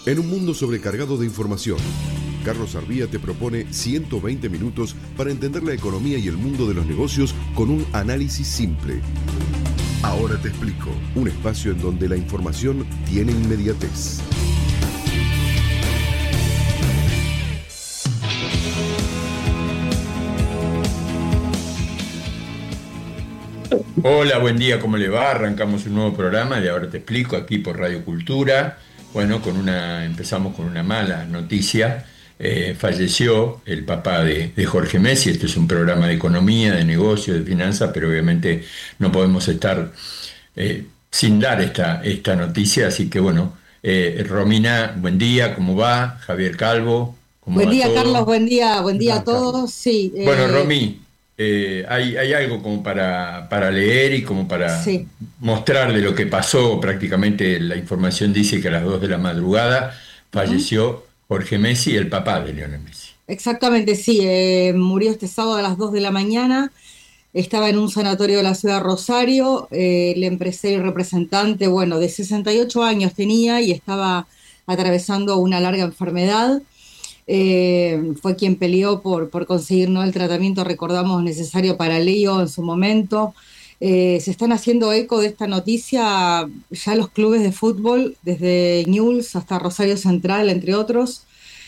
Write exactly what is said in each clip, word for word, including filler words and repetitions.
En un mundo sobrecargado de información, Carlos Arbía te propone ciento veinte minutos para entender la economía y el mundo de los negocios con un análisis simple. Ahora te explico, un espacio en donde la información tiene inmediatez. Hola, buen día, ¿cómo le va? Arrancamos un nuevo programa de Ahora te explico aquí por Radio Cultura. Bueno, con una, empezamos con una mala noticia. Eh, falleció el papá de, de Jorge Messi. Este es un programa de economía, de negocios, de finanzas, pero obviamente no podemos estar eh, sin dar esta, esta noticia. Así que bueno, eh, Romina, buen día, ¿cómo va? Javier Calvo, ¿cómo Buen va día, todo? Carlos, buen día, buen día a todos. Sí, Bueno, eh, Romy, eh, hay, hay algo como para, para leer y como para sí. mostrar de lo que pasó. Prácticamente la información dice que a las dos de la madrugada falleció Jorge Messi, el papá de Lionel Messi. Exactamente, sí. Eh, murió este sábado a las dos de la mañana. Estaba en un sanatorio de la ciudad de Rosario. Eh, el empresario y representante, bueno, de sesenta y ocho años tenía y estaba atravesando una larga enfermedad. Eh, fue quien peleó por, por conseguir, ¿no?, el tratamiento, recordamos, necesario para Leo en su momento. Eh, se están haciendo eco de esta noticia ya los clubes de fútbol, desde Newell's hasta Rosario Central, entre otros.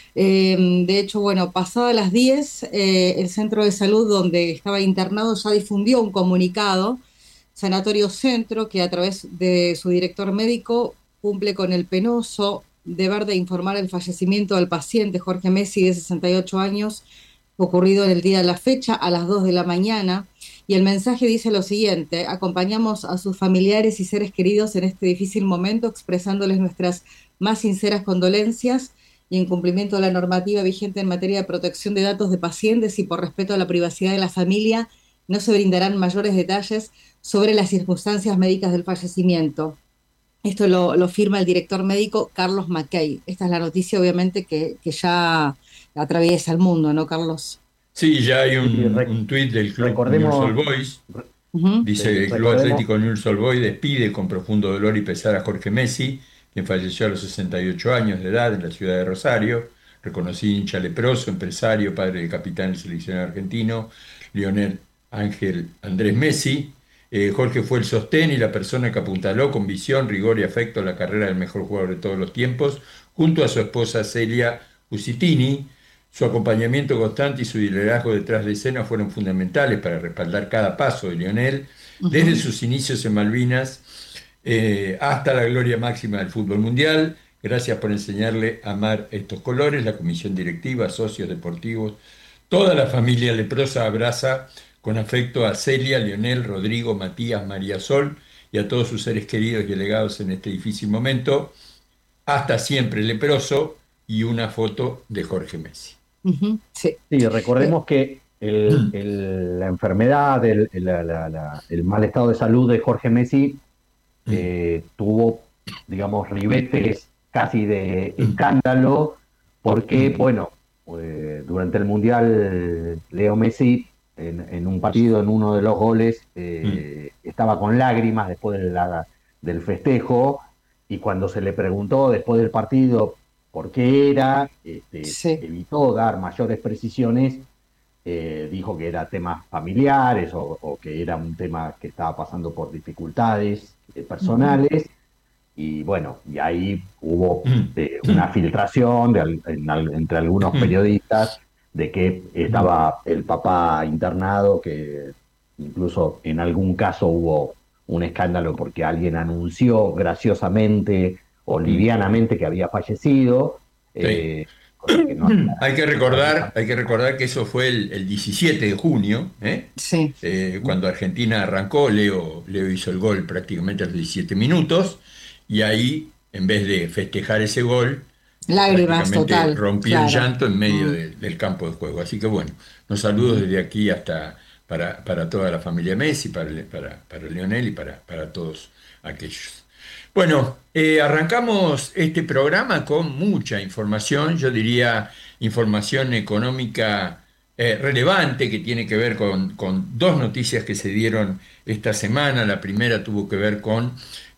Eh, de hecho, bueno, pasadas las diez, eh, el centro de salud donde estaba internado ya difundió un comunicado, Sanatorio Centro, que a través de su director médico cumple con el penoso deber de informar el fallecimiento del paciente Jorge Messi, de sesenta y ocho años, ocurrido en el día de la fecha a las dos de la mañana. Y el mensaje dice lo siguiente: acompañamos a sus familiares y seres queridos en este difícil momento, expresándoles nuestras más sinceras condolencias y en cumplimiento de la normativa vigente en materia de protección de datos de pacientes y por respeto a la privacidad de la familia, no se brindarán mayores detalles sobre las circunstancias médicas del fallecimiento. Esto lo, lo firma el director médico Carlos Mackay. Esta es la noticia, obviamente, que, que ya atraviesa el mundo, ¿no, Carlos? Sí, ya hay un, un tuit del club Recordemos, Newell's Old Boys. Uh-huh. Dice Sí, el Club recordemos. Atlético Newell's Old Boys despide con profundo dolor y pesar a Jorge Messi, quien falleció a los sesenta y ocho años de edad en la ciudad de Rosario. Reconocido hincha leproso, empresario, padre del capitán del seleccionado argentino, Lionel Ángel Andrés Messi. Eh, Jorge fue el sostén y la persona que apuntaló con visión, rigor y afecto la carrera del mejor jugador de todos los tiempos, junto a su esposa Celia Usitini. Su acompañamiento constante y su liderazgo detrás de escena fueron fundamentales para respaldar cada paso de Lionel, desde sus inicios en Malvinas eh, hasta la gloria máxima del fútbol mundial. Gracias por enseñarle a amar estos colores. La comisión directiva, socios deportivos, toda la familia leprosa abraza con afecto a Celia, Lionel, Rodrigo, Matías, María Sol y a todos sus seres queridos y allegados en este difícil momento. Hasta siempre, leproso, y una foto de Jorge Messi. Uh-huh. Sí. Sí, recordemos que el, el, la enfermedad, el, el, la, la, el mal estado de salud de Jorge Messi eh, tuvo, digamos, ribetes casi de escándalo, porque, bueno, eh, durante el Mundial, Leo Messi, en, en un partido, en uno de los goles, eh, estaba con lágrimas después de la, del festejo, y cuando se le preguntó después del partido por qué era, este, Sí. evitó dar mayores precisiones, eh, dijo que era temas familiares o, o que era un tema que estaba pasando por dificultades eh, personales, y bueno, y ahí hubo eh, una filtración de, al- en al- entre algunos periodistas de que estaba el papá internado, que incluso en algún caso hubo un escándalo porque alguien anunció graciosamente o livianamente que había fallecido. eh, cosa que no había- Hay que recordar, hay que recordar que eso fue el, el diecisiete de junio, ¿eh? Sí. Eh, cuando Argentina arrancó. Leo, Leo hizo el gol prácticamente a los diecisiete minutos, y ahí, en vez de festejar ese gol, Lágrimas, prácticamente total. rompió en Claro. llanto en medio Mm. de- del campo de juego. Así que bueno, los saludos desde aquí hasta para, para toda la familia Messi, para, para, para Lionel y para, para todos aquellos. Bueno, eh, arrancamos este programa con mucha información, yo diría información económica eh, relevante, que tiene que ver con, con dos noticias que se dieron esta semana. La primera tuvo que ver con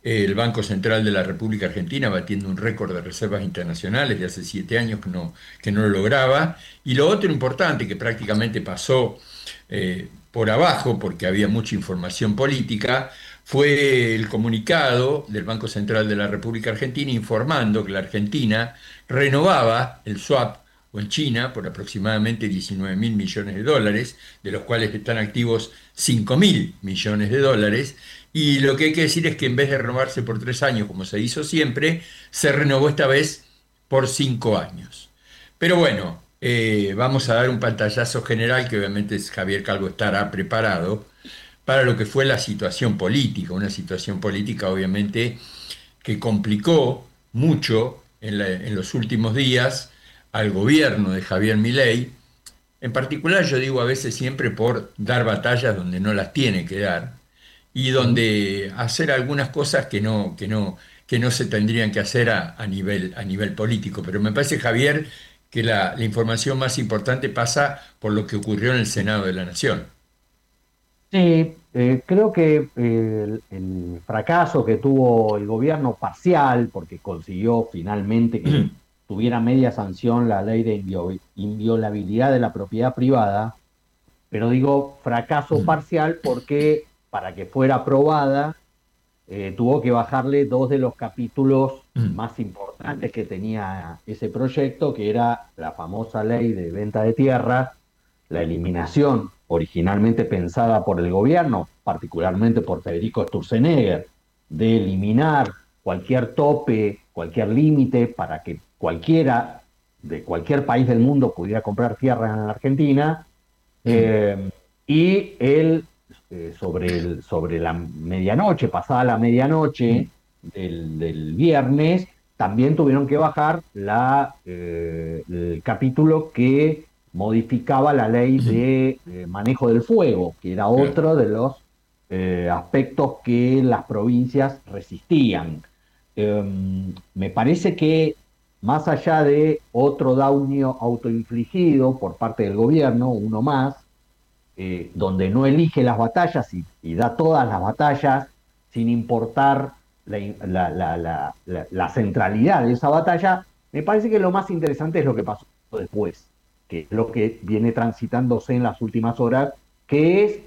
el Banco Central de la República Argentina batiendo un récord de reservas internacionales de hace siete años que no, que no lo lograba. Y lo otro importante que prácticamente pasó eh, por abajo, porque había mucha información política, fue el comunicado del Banco Central de la República Argentina informando que la Argentina renovaba el swap con China por aproximadamente diecinueve mil millones de dólares, de los cuales están activos cinco mil millones de dólares, y lo que hay que decir es que en vez de renovarse por tres años, como se hizo siempre, se renovó esta vez por cinco años. Pero bueno, eh, vamos a dar un pantallazo general que obviamente Javier Calvo estará preparado para lo que fue la situación política, una situación política obviamente que complicó mucho en, la, en los últimos días al gobierno de Javier Milei. En particular, yo digo a veces siempre por dar batallas donde no las tiene que dar y donde hacer algunas cosas que no, que no, que no se tendrían que hacer a, a nivel, a nivel político. Pero me parece, Javier, que la, la información más importante pasa por lo que ocurrió en el Senado de la Nación. Sí, eh, creo que eh, el, el fracaso que tuvo el gobierno parcial, porque consiguió finalmente que tuviera media sanción la ley de invio- inviolabilidad de la propiedad privada, pero digo fracaso parcial porque para que fuera aprobada eh, tuvo que bajarle dos de los capítulos más importantes que tenía ese proyecto, que era la famosa ley de venta de tierras, la eliminación originalmente pensada por el gobierno, particularmente por Federico Sturzenegger, de eliminar cualquier tope, cualquier límite para que cualquiera de cualquier país del mundo pudiera comprar tierra en la Argentina, eh, y él eh, sobre, el, sobre la medianoche, pasada la medianoche del, del viernes, también tuvieron que bajar la, eh, el capítulo que modificaba la ley de eh, manejo del fuego, que era otro de los eh, aspectos que las provincias resistían. Eh, me parece que más allá de otro daño autoinfligido por parte del gobierno, uno más, eh, donde no elige las batallas y, y da todas las batallas sin importar la, la, la, la, la, la centralidad de esa batalla, me parece que lo más interesante es lo que pasó después, que es lo que viene transitándose en las últimas horas, que es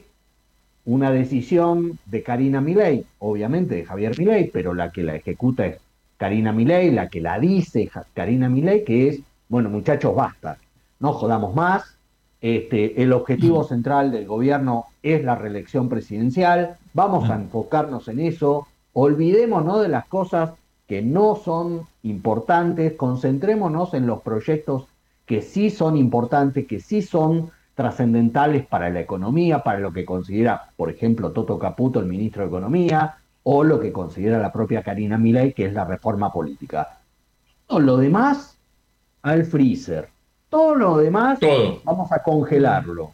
una decisión de Karina Milei, obviamente de Javier Milei, pero la que la ejecuta es Karina Milei, la que la dice Karina Milei, que es, bueno, muchachos, basta, no jodamos más, este, el objetivo central del gobierno es la reelección presidencial, vamos a enfocarnos en eso, olvidémonos de las cosas que no son importantes, concentrémonos en los proyectos que sí son importantes, que sí son trascendentales para la economía, para lo que considera, por ejemplo, Toto Caputo, el ministro de Economía, o lo que considera la propia Karina Milei, que es la reforma política. Todo lo demás, al freezer. Todo lo demás, Todo. vamos a congelarlo.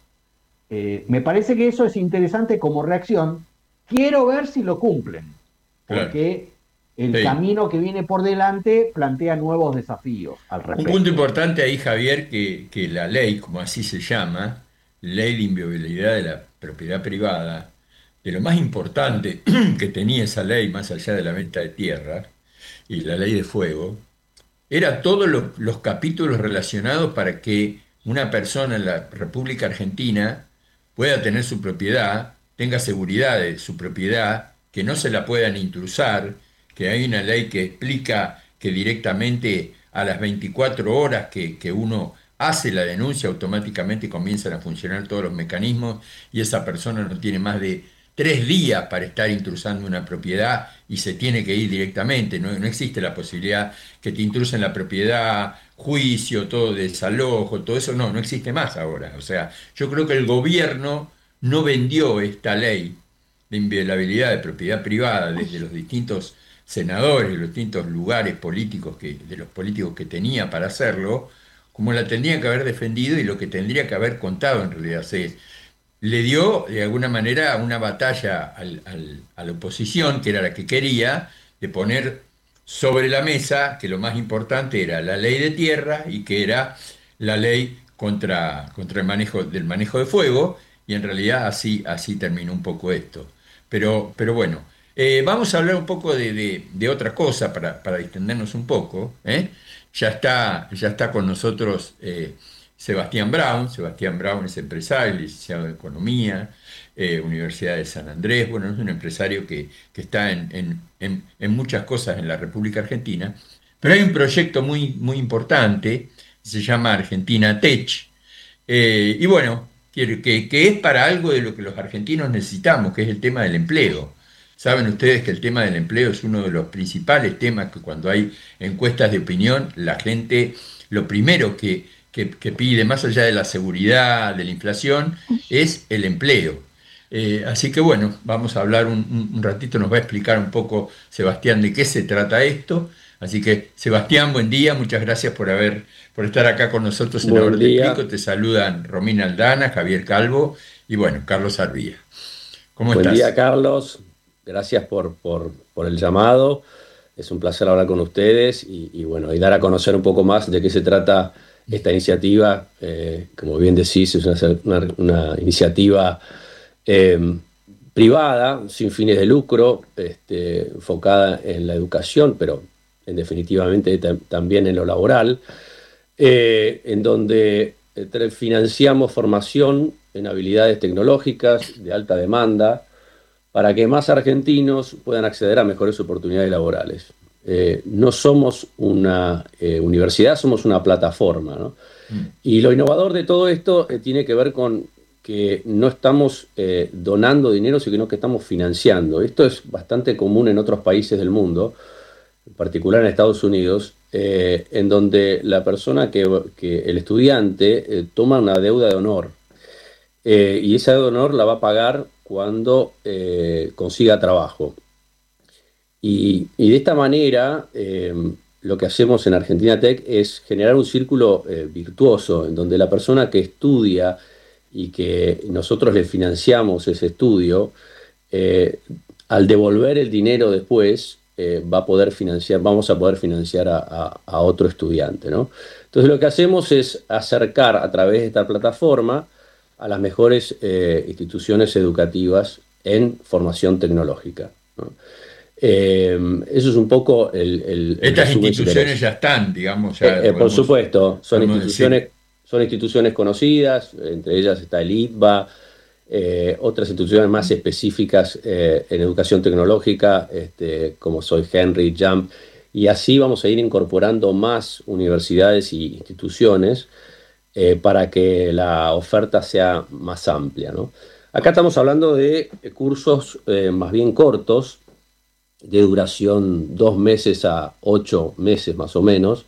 Eh, me parece que eso es interesante como reacción. Quiero ver si lo cumplen, porque claro, el sí. camino que viene por delante plantea nuevos desafíos al respecto. Un punto importante ahí, Javier, que, que la ley, como así se llama, ley de inviolabilidad de la propiedad privada, de lo más importante que tenía esa ley, más allá de la venta de tierra y la ley de fuego, era todos los, los capítulos relacionados para que una persona en la República Argentina pueda tener su propiedad, tenga seguridad de su propiedad, que no se la puedan intrusar, que hay una ley que explica que directamente a las veinticuatro horas que, que uno hace la denuncia, automáticamente comienzan a funcionar todos los mecanismos y esa persona no tiene más de tres días para estar intrusando una propiedad y se tiene que ir directamente. No, no existe la posibilidad que te intrusen la propiedad, juicio, todo desalojo, todo eso no, no existe más ahora. O sea, yo creo que el gobierno no vendió esta ley de inviolabilidad de propiedad privada desde los distintos senadores, los distintos lugares políticos que, de los políticos que tenía para hacerlo, como la tendría que haber defendido y lo que tendría que haber contado en realidad. Se, le dio de alguna manera una batalla al, al, a la oposición, que era la que quería, de poner sobre la mesa que lo más importante era la ley de tierra y que era la ley contra, contra el manejo del manejo de fuego, y en realidad así, así terminó un poco esto. Pero, pero bueno, Eh, vamos a hablar un poco de, de- de otra cosa para, para distendernos un poco. ¿eh? Ya está, ya está con nosotros eh, Sebastián Brown. Sebastián Brown es empresario, licenciado en Economía, eh, Universidad de San Andrés. Bueno, es un empresario que, que está en, en- en- en muchas cosas en la República Argentina, pero hay un proyecto muy, muy importante, se llama Argentina Tech. Eh, y bueno, que, que- que es para algo de lo que los argentinos necesitamos, que es el tema del empleo. Saben ustedes que el tema del empleo es uno de los principales temas que cuando hay encuestas de opinión, la gente lo primero que, que- que pide, más allá de la seguridad, de la inflación, es el empleo. Eh, así que bueno, vamos a hablar un, un- un ratito, nos va a explicar un poco Sebastián de qué se trata esto. Así que Sebastián, buen día, muchas gracias por haber por estar acá con nosotros en Buen Ahora Te día, Explico. Te saludan Romina Aldana, Javier Calvo y bueno, Carlos Arvía. ¿Cómo buen día estás? Carlos, gracias por, por, por el llamado, es un placer hablar con ustedes y, y bueno, y dar a conocer un poco más de qué se trata esta iniciativa. Eh, como bien decís, es una, una- una iniciativa eh, privada, sin fines de lucro, este, enfocada en la educación, pero en definitivamente tam- también en lo laboral, eh, en donde eh, tre- financiamos formación en habilidades tecnológicas de alta demanda para que más argentinos puedan acceder a mejores oportunidades laborales. Eh, no somos una eh, universidad, somos una plataforma, ¿no? Mm. Y lo innovador de todo esto eh, tiene que ver con que no estamos eh, donando dinero, sino que estamos financiando. Esto es bastante común en otros países del mundo, en particular en Estados Unidos, eh, en donde la persona que, que el estudiante eh, toma una deuda de honor, eh, y esa deuda de honor la va a pagar cuando eh, consiga trabajo. Y, y de esta manera, eh, lo que hacemos en Argentina Tech es generar un círculo eh, virtuoso, en donde la persona que estudia y que nosotros le financiamos ese estudio, eh, al devolver el dinero después, eh, va a poder financiar, vamos a poder financiar a, a- a otro estudiante, ¿no? Entonces lo que hacemos es acercar a través de esta plataforma a las mejores eh, instituciones educativas en formación tecnológica, ¿no? Eh, eso es un poco el, el- el Estas resumen, si instituciones querés. ya están, digamos, Eh, ya eh, por podemos, supuesto, son podemos decir. instituciones, son instituciones conocidas, entre ellas está el I T B A, eh, otras instituciones más específicas eh, en educación tecnológica, este, como soy Henry, Jump, y así vamos a ir incorporando más universidades y instituciones eh, para que la oferta sea más amplia, ¿no? Acá estamos hablando de cursos eh, más bien cortos, de duración dos meses a ocho meses más o menos,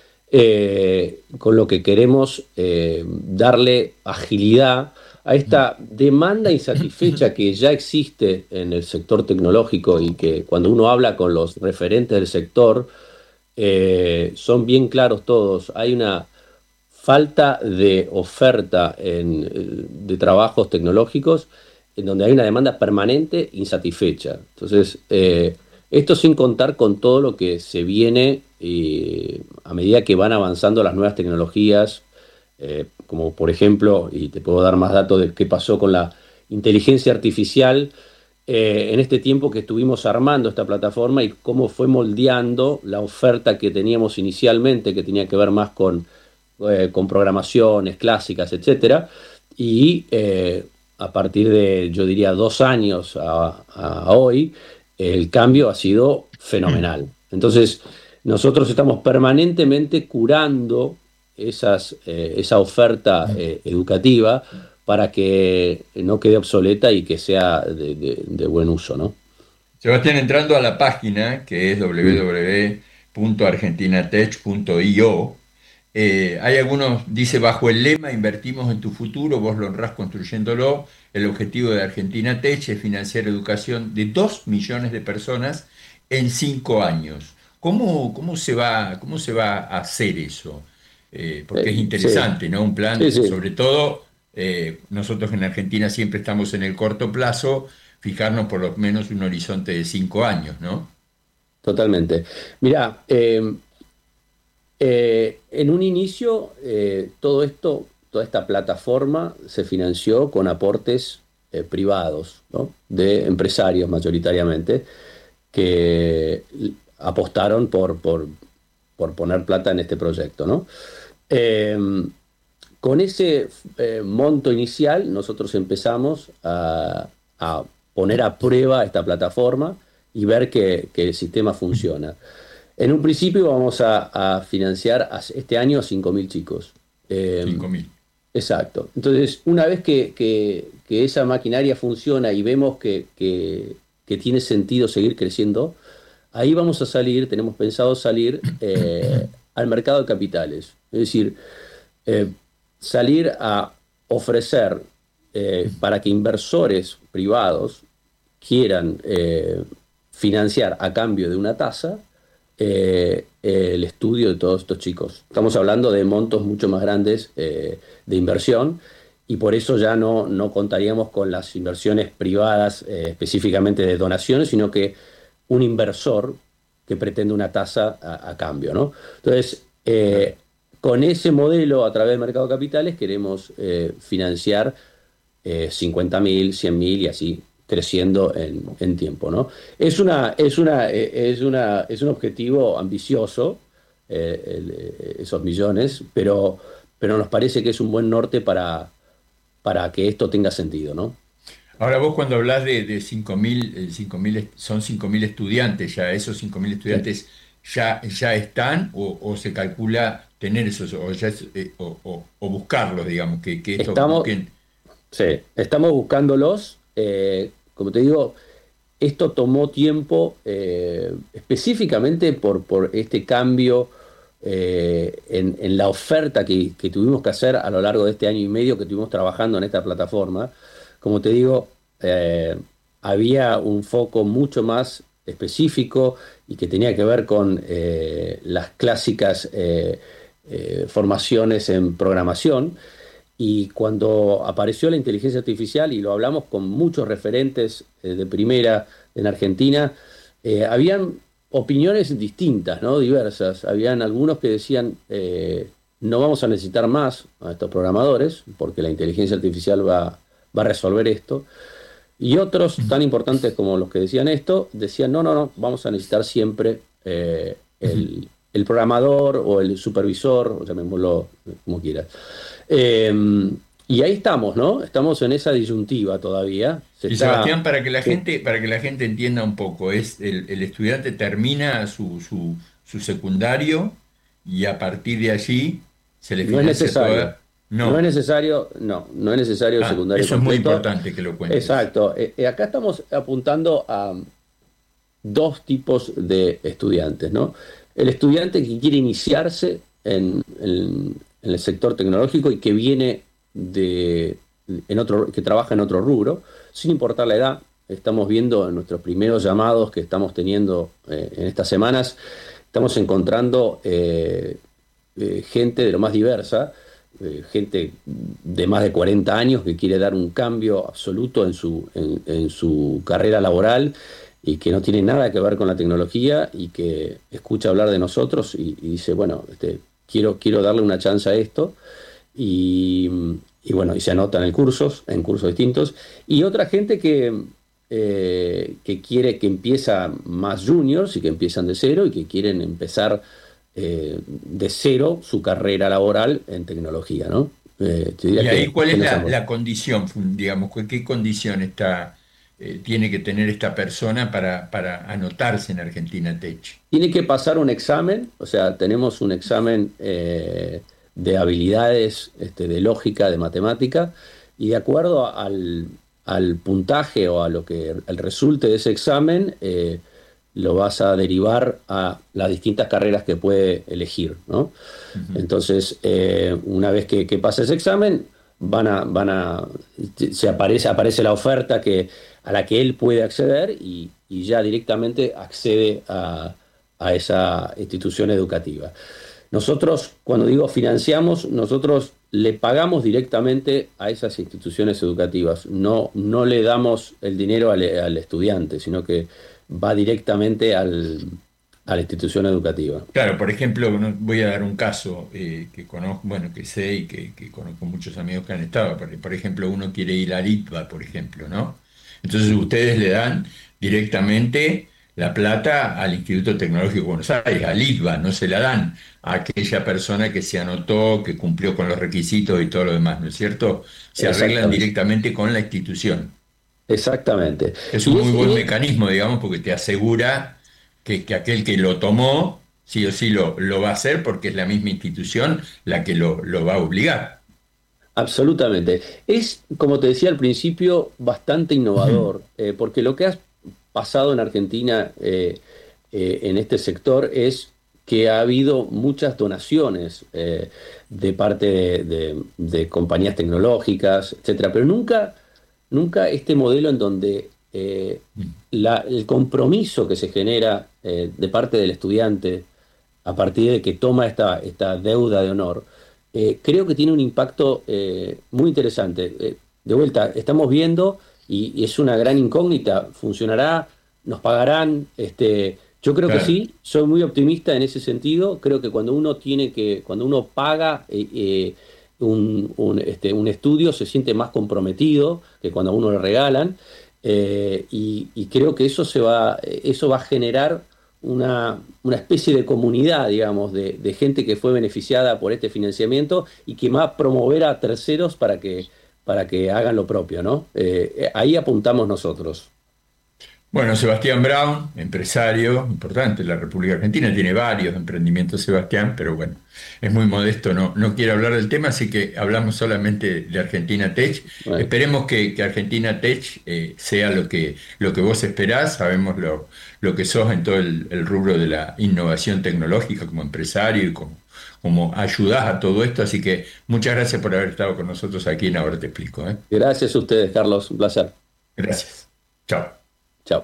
eh, con lo que queremos eh, darle agilidad a esta demanda insatisfecha que ya existe en el sector tecnológico y que cuando uno habla con los referentes del sector, eh, son bien claros todos. Hay una falta de oferta en, eh, de trabajos tecnológicos en donde hay una demanda permanente insatisfecha. Entonces, eh, esto sin contar con todo lo que se viene eh, a medida que van avanzando las nuevas tecnologías, eh, como por ejemplo, y te puedo dar más datos de qué pasó con la inteligencia artificial eh, en este tiempo que estuvimos armando esta plataforma y cómo fue moldeando la oferta que teníamos inicialmente, que tenía que ver más con eh, con programaciones clásicas, etcétera. Y eh, a partir de, yo diría, dos años a, a hoy, el cambio ha sido fenomenal. Entonces, nosotros estamos permanentemente curando esas, eh, esa oferta eh, educativa para que no quede obsoleta y que sea de, de- de buen uso, ¿no? Sebastián, entrando a la página que es Mm. w w w punto argentinatech punto i o, eh, hay algunos, dice bajo el lema Invertimos en tu futuro, vos lo honrás construyéndolo. El objetivo de Argentina Tech es financiar educación de dos millones de personas en cinco años. ¿Cómo, cómo se va, cómo se va a hacer eso? Eh, Eh, porque es sí, interesante, ¿no? Un sí, plan, sí. sobre todo, eh, nosotros en Argentina siempre estamos en el corto plazo, fijarnos por lo menos un horizonte de cinco años, ¿no? Totalmente. Mira, eh, eh, en un inicio, eh, todo esto, toda esta plataforma se financió con aportes eh, privados, ¿no? De empresarios mayoritariamente, que apostaron por, por, por poner plata en este proyecto, ¿no? Eh, con ese eh, monto inicial nosotros empezamos a, a poner a prueba esta plataforma y ver que, que el sistema funciona. En un principio vamos a, a financiar este año a cinco mil chicos. Eh, cinco mil. Exacto. Entonces, una vez que, que, que esa maquinaria funciona y vemos que, que, que tiene sentido seguir creciendo, ahí vamos a salir, tenemos pensado salir eh, al mercado de capitales. Es decir, eh, salir a ofrecer eh, para que inversores privados quieran eh, financiar a cambio de una tasa eh, el estudio de todos estos chicos. Estamos hablando de montos mucho más grandes eh, de inversión, y por eso ya no, no contaríamos con las inversiones privadas eh, específicamente de donaciones, sino que un inversor que pretende una tasa a, a cambio, ¿no? Entonces, eh, con ese modelo a través del mercado de capitales queremos eh, financiar eh, cincuenta mil, cien mil y así creciendo en, en tiempo, ¿no? Es, una, es, una, es, una, es un objetivo ambicioso, eh, el, esos millones, pero, pero nos parece que es un buen norte para, para que esto tenga sentido, ¿no? Ahora vos cuando hablas de, de cinco mil, son cinco mil estudiantes ya, ¿esos cinco mil estudiantes sí. ya, ya están o, o se calcula tener esos, o, ya es, eh, o, o, o buscarlos, digamos, que, que esto estamos, busquen? Sí, estamos buscándolos. Eh, como te digo, esto tomó tiempo eh, específicamente por, por este cambio eh, en, en la oferta que, que tuvimos que hacer a lo largo de este año y medio que estuvimos trabajando en esta plataforma. Como te digo, eh, había un foco mucho más específico y que tenía que ver con eh, las clásicas eh, eh, formaciones en programación. Y cuando apareció la inteligencia artificial, y lo hablamos con muchos referentes eh, de primera en Argentina, eh, habían opiniones distintas, ¿no? Diversas. Habían algunos que decían, eh, no vamos a necesitar más a estos programadores, porque la inteligencia artificial va, va a resolver esto. Y otros, tan importantes como los que decían esto, decían, no, no, no, vamos a necesitar siempre eh, el, el programador o el supervisor, o llamémoslo como quieras. Eh, y ahí estamos, ¿no? Estamos en esa disyuntiva todavía. Se y está, Sebastián, para que la sí. gente, para que la gente entienda un poco, es el, el estudiante termina su, su, su secundario y a partir de allí se le No es financia necesario. toda. No. no es necesario, no, no es necesario el Ah, secundario eso completo. es muy importante que lo cuentes. Exacto. Eh, eh, acá estamos apuntando a dos tipos de estudiantes, ¿no? El estudiante que quiere iniciarse en, en, en el sector tecnológico y que viene de, en otro, que trabaja en otro rubro, sin importar la edad. Estamos viendo en nuestros primeros llamados que estamos teniendo eh, en estas semanas, estamos encontrando eh, eh, gente de lo más diversa, eh, gente de más de cuarenta años que quiere dar un cambio absoluto en su, en, en su carrera laboral y que no tiene nada que ver con la tecnología y que escucha hablar de nosotros y, y dice, bueno, este, quiero, quiero darle una chance a esto. Y, y bueno, y se anotan en cursos, en cursos distintos. Y otra gente que, eh, que quiere, que empieza más juniors y que empiezan de cero y que quieren empezar eh, de cero su carrera laboral en tecnología, ¿no? Eh, te diría y ahí, que, ¿cuál que es la, nos... la condición, digamos, qué condición está, eh, tiene que tener esta persona para, para anotarse en Argentina Tech? Tiene que pasar un examen, o sea, tenemos un examen eh, de habilidades, este, de lógica, de matemática, y de acuerdo al, al puntaje o a lo que el resulte de ese examen, eh, lo vas a derivar a las distintas carreras que puede elegir, ¿no? Uh-huh. Entonces, eh, una vez que, que pasa ese examen, van a, van a, se aparece, aparece la oferta que, a la que él puede acceder y, y ya directamente accede a, a esa institución educativa. Nosotros, cuando digo financiamos, nosotros le pagamos directamente a esas instituciones educativas. No, no le damos el dinero al, al estudiante, sino que va directamente al, a la institución educativa. Claro, por ejemplo, no- voy a dar un caso eh, que conozco, bueno, que sé y que, que conozco muchos amigos que han estado. Por, por ejemplo, uno quiere ir al I T B A, por ejemplo, ¿no? Entonces ustedes le dan directamente la plata al Instituto Tecnológico de Buenos Aires, al I T B A, no se la dan a aquella persona que se anotó, que cumplió con los requisitos y todo lo demás, ¿no es cierto? Se arreglan Exactamente. directamente con la institución. Exactamente. Es un Y muy es, buen y- mecanismo, digamos, porque te asegura que, que aquel que lo tomó, sí o sí lo, lo va a hacer porque es la misma institución la que lo, lo va a obligar. Absolutamente. Es, como te decía al principio, bastante Ujú. innovador, eh, porque lo que ha pasado en Argentina eh, eh, en este sector es que ha habido muchas donaciones eh, de parte de, de- de compañías tecnológicas, etcétera, pero nunca, nunca este modelo en donde eh, la- el compromiso que se genera eh, de parte del estudiante a partir de que toma esta, esta deuda de honor, eh, creo que tiene un impacto eh, muy interesante. Eh, de vuelta, estamos viendo y, y es una gran incógnita, ¿funcionará? ¿Nos pagarán? Este, yo creo que Claro, sí, soy muy optimista en ese sentido. Creo que cuando uno tiene que, cuando uno paga eh, eh, un, un, este, un estudio, se siente más comprometido que cuando a uno le regalan. Eh, y, y creo que eso se va, eso va a generar una, una especie de comunidad, digamos, de, de gente que fue beneficiada por este financiamiento y que va a promover a terceros para que, para que hagan lo propio, ¿no? Eh, eh, ahí apuntamos nosotros. bueno, Sebastián Brown, empresario importante en la República Argentina, tiene varios emprendimientos, Sebastián, pero bueno, es muy modesto, no, no quiere hablar del tema, así que hablamos solamente de Argentina Tech. Bueno, Esperemos que, que Argentina Tech eh, sea lo que, lo que vos esperás, sabemos lo, lo que sos en todo el, el rubro de la innovación tecnológica como empresario y como, como ayudás a todo esto, así que muchas gracias por haber estado con nosotros aquí en Ahora Te Explico, ¿eh? gracias a ustedes, Carlos, un placer. Gracias. Chao. Chao.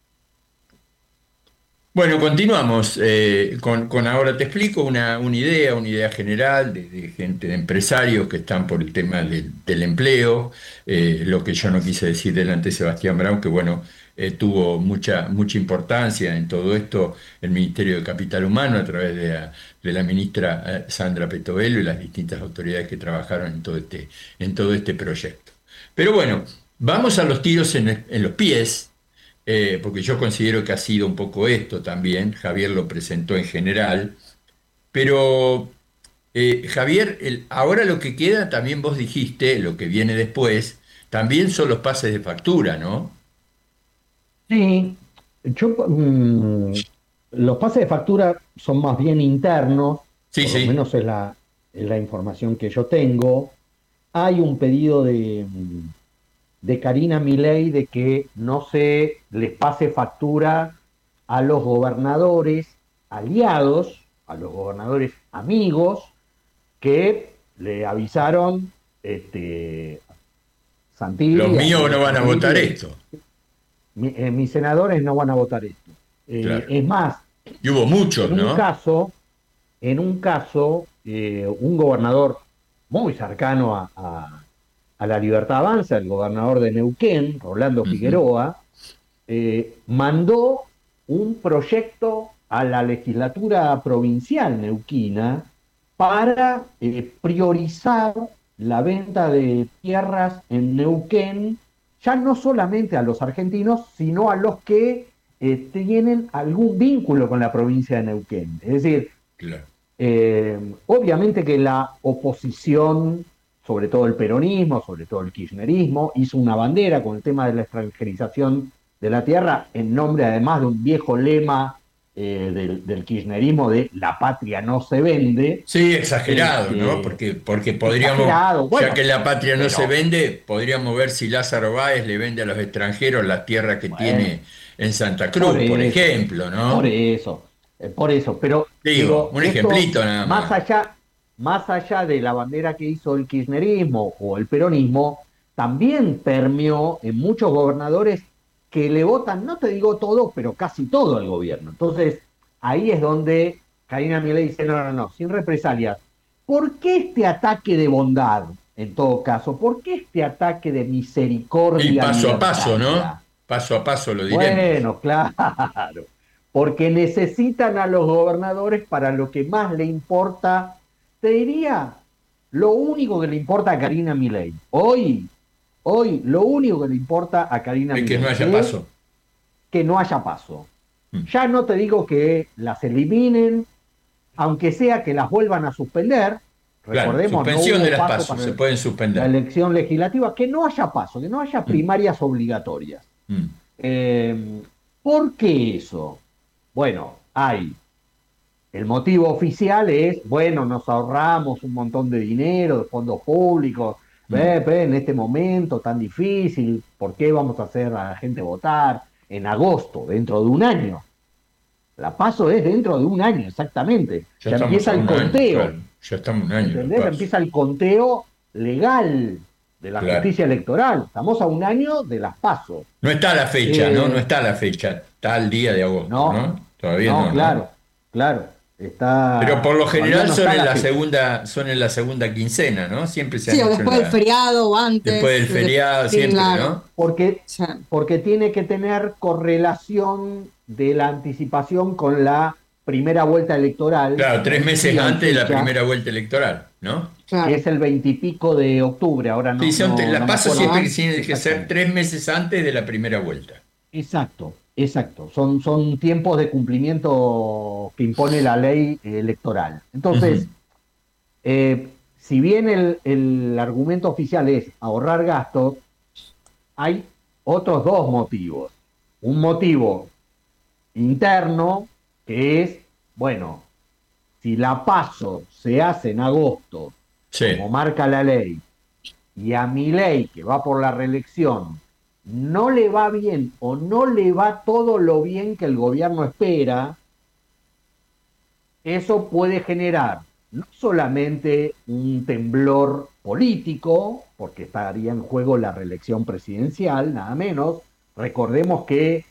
Bueno, continuamos eh, con, con Ahora Te Explico, una, una idea, una idea general de, de gente, de empresarios que están por el tema del, del empleo, eh, lo que yo no quise decir delante de Sebastián Brown, que bueno, eh, tuvo mucha, mucha importancia en todo esto el Ministerio de Capital Humano a través de la, de la ministra eh, Sandra Petovelo y las distintas autoridades que trabajaron en todo este, en todo este proyecto. Pero bueno, vamos a los tiros en en los pies eh, porque yo considero que ha sido un poco esto también, Javier lo presentó en general, pero eh, Javier, el- ahora lo que queda, también vos dijiste, lo que viene después, también son los pases de factura, ¿no? Sí, yo, mm, los pases de factura son más bien internos, Sí, por lo sí, menos es la, es la información que yo tengo. Hay un pedido de, mm, de Karina Milei de que no se les pase factura a los gobernadores aliados, a los gobernadores amigos, que le avisaron este, los Santilli, míos no Alberto van a Santilli, votar le- esto, mi- eh, mis senadores no van a votar esto. Eh, claro. es más, Y hubo en muchos, un ¿no? caso, en un caso, eh, un gobernador muy cercano a, a- a la Libertad Avanza, el gobernador de Neuquén, Rolando Ujú. Figueroa, eh, mandó un proyecto a la legislatura provincial neuquina para eh, priorizar la venta de tierras en Neuquén, ya no solamente a los argentinos, sino a los que eh, tienen algún vínculo con la provincia de Neuquén. Es decir, Claro. eh, obviamente que la oposición, sobre todo el peronismo, sobre todo el kirchnerismo, hizo una bandera con el tema de la extranjerización de la tierra, en nombre además de un viejo lema eh, del, del kirchnerismo de la patria no se vende. Sí, exagerado, ¿no? Este, Porque, porque podríamos, exagerado, ya bueno, que la patria no se pero vende, podríamos ver si Lázaro Báez le vende a los extranjeros la tierra que bueno, tiene en Santa por Cruz, por eso, ejemplo, por ¿no? eso, eh, por eso, pero Digo, digo, un esto ejemplito nada más más. allá, más allá de la bandera que hizo el kirchnerismo o el peronismo, también permeó en muchos gobernadores que le votan, no te digo todo, pero casi todo al gobierno. Entonces, ahí es donde Karina Milei dice, no, no, no, sin represalias. ¿Por qué este ataque de bondad, en todo caso? ¿Por qué este ataque de Y misericordia paso a paso, ¿no? libertaria? Paso a paso lo diremos. Bueno, claro. porque necesitan a los gobernadores para lo que más le importa. Te diría, lo único que le importa a Karina Milei, hoy, hoy, lo único que le importa a Karina Es Milei que no haya es paso. que no haya paso. Mm. Ya no te digo que las eliminen, aunque sea que las vuelvan a suspender. Claro, Recordemos, suspensión no hubo de las paso pasos, para se el- pueden la suspender. elección legislativa, que no haya paso, que no haya primarias obligatorias. Mm. Eh, ¿Por qué eso? Bueno, hay. El motivo oficial es, bueno, nos ahorramos un montón de dinero de fondos públicos, Mm. ve, ve, en este momento tan difícil, ¿por qué vamos a hacer a la gente votar en agosto, dentro de un año? La paso es dentro de un año, exactamente. Ya Ya estamos empieza a el un año, conteo, claro. Ya estamos un año. de ¿entendés? paso. Empieza el conteo legal de la Claro. justicia electoral. Estamos a un año de las pasos. No está la fecha, Eh, ¿no? No está la fecha. Está el día de agosto, ¿no? No, Todavía no, no, ¿no? claro, claro. Está, Pero por lo todavía general no son está en la fecha. segunda, son en la segunda quincena, ¿no? Siempre se Sí, han o hecho en después la- del feriado o antes. después del de- feriado, sí, siempre, claro. ¿no? Porque, Sí. porque tiene que tener correlación de la anticipación con la primera vuelta electoral. Claro, tres meses Sí, hay antes de la fecha, primera vuelta electoral, ¿no? Claro. que es el veintipico de octubre. Ahora no. Sí, son, no- la no me paso acuerdo. siempre que tiene que ser Exactamente. tres meses antes de la primera vuelta. Exacto, exacto. Son, son tiempos de cumplimiento que impone la ley electoral. Entonces, Ujú. eh, si bien el, el argumento oficial es ahorrar gastos, hay otros dos motivos. Un motivo interno, que es, bueno, si la PASO se hace en agosto, Sí. como marca la ley, y a Milei, que va por la reelección, no le va bien o no le va todo lo bien que el gobierno espera, eso puede generar no solamente un temblor político, porque estaría en juego la reelección presidencial, nada menos. Recordemos que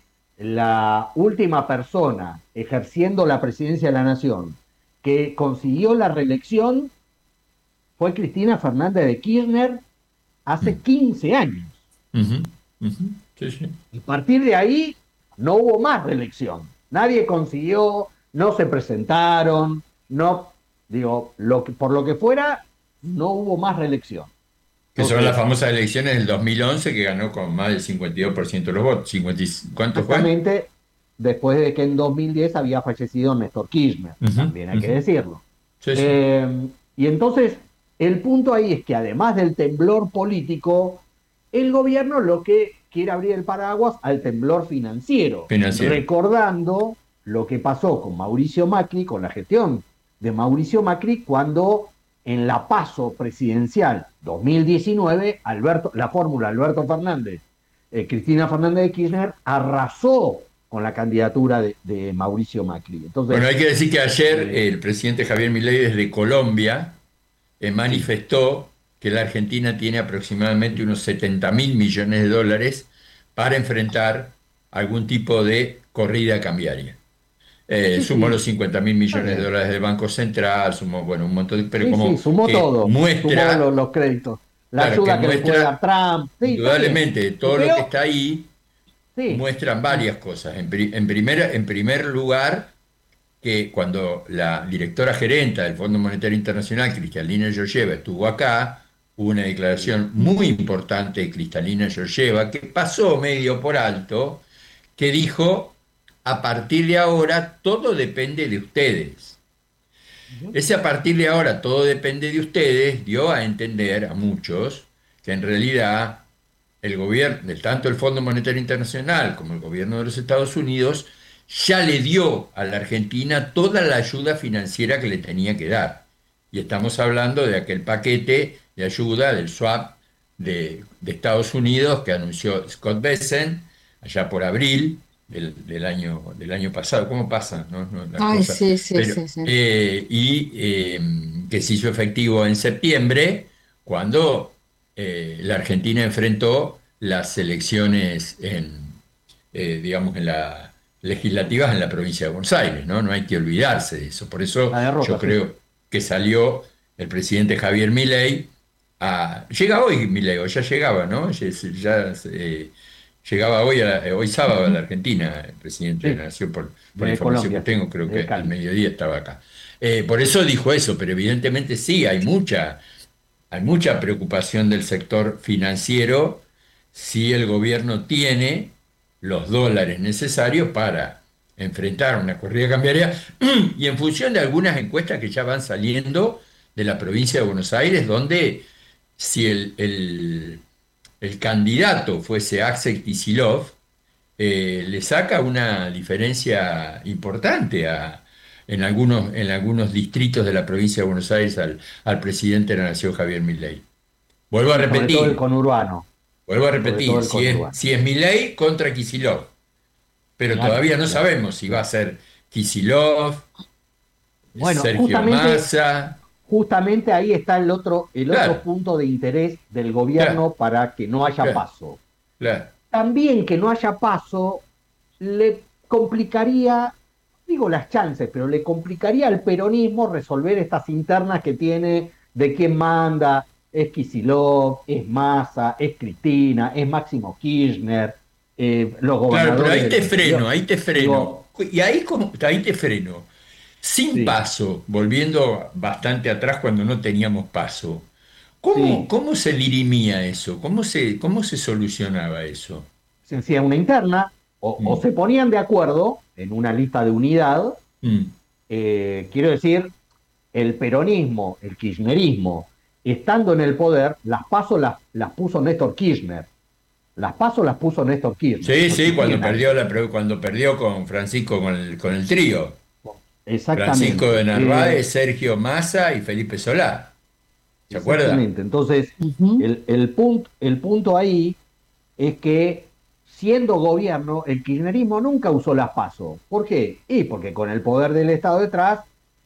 la última persona ejerciendo la presidencia de la nación que consiguió la reelección fue Cristina Fernández de Kirchner hace quince años. Ujú, ujú. Sí, sí. Y a partir de ahí no hubo más reelección. Nadie consiguió, no se presentaron, no, digo, lo que, por lo que fuera, no hubo más reelección. Que son Entonces, las famosas elecciones del dos mil once que ganó con más del cincuenta y dos por ciento de los votos. cincuenta y- ¿Cuánto fue? exactamente después de que en dos mil diez había fallecido Néstor Kirchner, Ujú, también hay que ujú. decirlo. Sí, sí. Eh, y entonces, el punto ahí es que además del temblor político, el gobierno lo que quiere abrir el paraguas al temblor financiero, Financiero. recordando lo que pasó con Mauricio Macri, con la gestión de Mauricio Macri, cuando en la PASO presidencial dos mil diecinueve, Alberto, la fórmula Alberto Fernández, eh, Cristina Fernández de Kirchner arrasó con la candidatura de, de Mauricio Macri. Entonces, Bueno, hay que decir que ayer eh, el presidente Javier Milei desde Colombia eh, manifestó que la Argentina tiene aproximadamente unos setenta mil millones de dólares para enfrentar algún tipo de corrida cambiaria. Eh, Sí, sumó sí. los cincuenta mil millones de bien. dólares del Banco Central, sumó, bueno, un montón de... Pero sí, como sí, sumó que todo, muestra, sumó los, los créditos, la claro, ayuda que que, le puede muestra, dar Trump. Sí, está indudablemente, bien. todo lo Pero, que está ahí sí, muestran varias cosas. En, pri- en primera- en primer lugar, que cuando la directora gerenta del Fondo Monetario Internacional, Cristalina Georgieva, estuvo acá, hubo una declaración muy importante de Cristalina Georgieva, que pasó medio por alto, que dijo, a partir de ahora todo depende de ustedes. Ese a partir de ahora todo depende de ustedes dio a entender a muchos que en realidad el gobierno, tanto el Fondo Monetario Internacional como el gobierno de los Estados Unidos, ya le dio a la Argentina toda la ayuda financiera que le tenía que dar. Y estamos hablando de aquel paquete de ayuda del swap de, de Estados Unidos que anunció Scott Bessent allá por abril del, del año, del año pasado. ¿Cómo pasan, no? No, las Ay, cosas? sí, sí, Pero, sí, sí. eh, y eh, que se hizo efectivo en septiembre, cuando eh, la Argentina enfrentó las elecciones en, eh, digamos, en la legislativas en la provincia de Buenos Aires, ¿no? No hay que olvidarse de eso. Por eso La derrota, yo sí. creo que salió el presidente Javier Milei a... Llega hoy Milei, o ya llegaba, ¿no? Ya, ya, eh, Llegaba hoy, a la- hoy sábado a la Argentina, el presidente Sí, de la Nación, por, por la de información Colombia, que sí, tengo, creo de que al Cali. mediodía estaba acá. Eh, por eso dijo eso, pero evidentemente sí, hay mucha, hay mucha preocupación del sector financiero si el gobierno tiene los dólares necesarios para enfrentar una corrida cambiaria y en función de algunas encuestas que ya van saliendo de la provincia de Buenos Aires, donde si el, el- el candidato fuese Axel Kicillof, eh, le saca una diferencia importante a- en algunos, en algunos distritos de la provincia de Buenos Aires al, al presidente de la Nación, Javier Milei. Vuelvo a Sí, sobre todo el repetir, conurbano, vuelvo a sobre todo repetir, el si es, conurbano. si es Milei contra Kicillof, pero Claro, todavía no claro, sabemos si va a claro. ser Kicillof, Bueno, Sergio justamente, Massa, justamente ahí está el otro, el otro claro, punto de interés del claro, gobierno para que no haya claro, paso. claro. También que no haya paso le complicaría, digo las chances, pero le complicaría al peronismo resolver estas internas que tiene de quién manda, es Kicillof, es Massa, es Cristina, es Máximo Kirchner, eh, los Claro, pero gobernadores ahí del te interior. freno, ahí te freno. Digo, Y ahí, como, ahí te freno. Sin sí, paso, volviendo bastante atrás cuando no teníamos paso, ¿cómo, sí, cómo se dirimía eso? ¿Cómo se, cómo se solucionaba eso? se hacía una interna, o, o Mm, se ponían de acuerdo en una lista de unidad, mm. eh, quiero decir, el peronismo, el kirchnerismo, estando en el poder, las pasos las, las puso Néstor Kirchner. Las pasos las puso Néstor Kirchner. Sí, No sí, cuando existían perdió, antes. la, pre- cuando perdió con Francisco, con el, con el trío. Francisco de Exactamente. Eh, Narváez, Sergio Massa y Felipe Solá. ¿Se acuerda? exactamente. Entonces, Ujú. el, el, punto, el punto ahí es que siendo gobierno, el kirchnerismo nunca usó las pasos. ¿Por qué? Y porque con el poder del Estado detrás,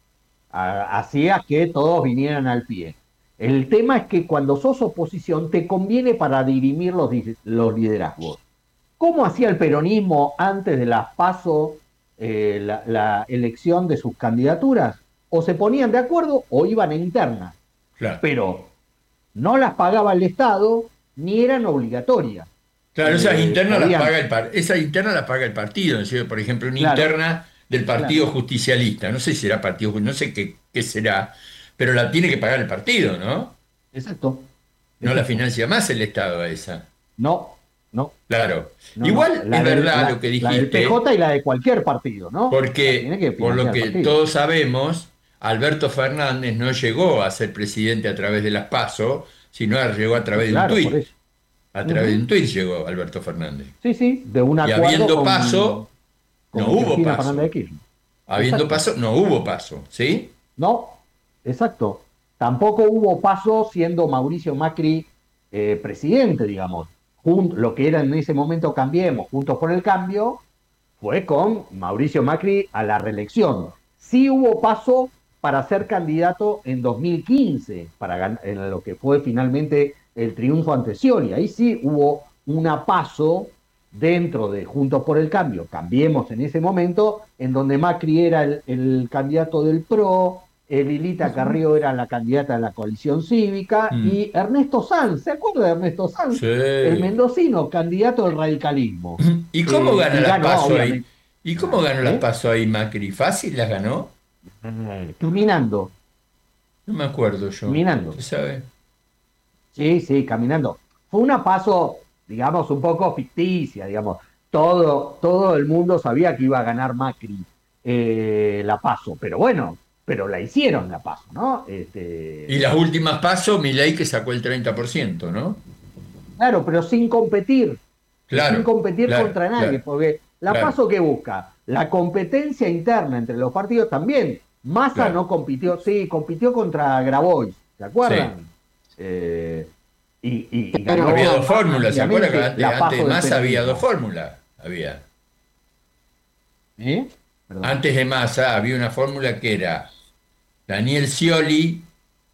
a- hacía que todos vinieran al pie. El tema es que cuando sos oposición te conviene para dirimir los, di- los liderazgos. ¿Cómo hacía el peronismo antes de las PASO eh, la, la elección de sus candidaturas? O se ponían de acuerdo o iban a internas, Claro. pero no las pagaba el Estado ni eran obligatorias. Claro, esas Eh, internas las podían, paga el par- esa interna las paga el partido, ¿no es cierto? Por ejemplo, una claro, interna del claro, Partido Justicialista, no sé si será partido, no sé qué, qué será, pero la tiene que pagar el partido, ¿no? exacto, No la exacto. financia más el Estado a esa. No, no, Claro. no, no. Igual La es del, verdad lo la, que la del dijiste, P J y la de cualquier partido, ¿no? La porque tiene que por lo financiar el que partido. todos sabemos, Alberto Fernández no llegó a ser presidente a través de las PASO, sino llegó a No, través de un claro, por tuit. eso. A través de Ujú. un tuit llegó Alberto Fernández. Sí, sí, de un Y acuerdo habiendo con, paso, no con hubo Cristina Fernández de paso. Kirchner. Habiendo Exacto. paso, no hubo paso, ¿sí? No, exacto. Tampoco hubo paso siendo Mauricio Macri eh, presidente, digamos. Jun- lo que era en ese momento Cambiemos, Juntos por el Cambio, fue con Mauricio Macri a la reelección. Sí hubo paso para ser candidato en dos mil quince, para gan- en lo que fue finalmente el triunfo ante Scioli. Ahí sí hubo una paso dentro de Juntos por el Cambio, Cambiemos en ese momento, en donde Macri era el, el candidato del P R O, eh, Lilita Carrió era la candidata de la coalición cívica, Mm. y Ernesto Sanz, ¿se acuerda de Ernesto Sanz? El Sí. mendocino, candidato del radicalismo. ¿Y cómo Eh, gana y las ganó, paso ahí? obviamente. ¿Y cómo ganó las ¿Eh? paso ahí Macri? ¿Fácil las ganó? Eh, Caminando, No me acuerdo yo. caminando. ¿Usted sabe? Sí, sí, caminando. Fue una paso, digamos, un poco ficticia, digamos. Todo, todo el mundo sabía que iba a ganar Macri eh, la paso, pero bueno, pero la hicieron la paso, ¿no? Y Este, las últimas paso, Milei que sacó el treinta por ciento, ¿no? claro, pero sin competir, sin Claro, competir claro, contra nadie, claro, porque la claro, paso que busca, la competencia interna entre los partidos también. Massa claro. no compitió, sí, compitió contra Grabois, ¿se Sí. acuerdan? Eh, y, y- y Pero- ganó Había dos am- fórmulas, ¿se acuerda que ampliamente antes, la antes paso de del Massa había dos peronismo. fórmulas? Había. ¿Eh? Perdón. Antes de Massa había una fórmula que era Daniel Scioli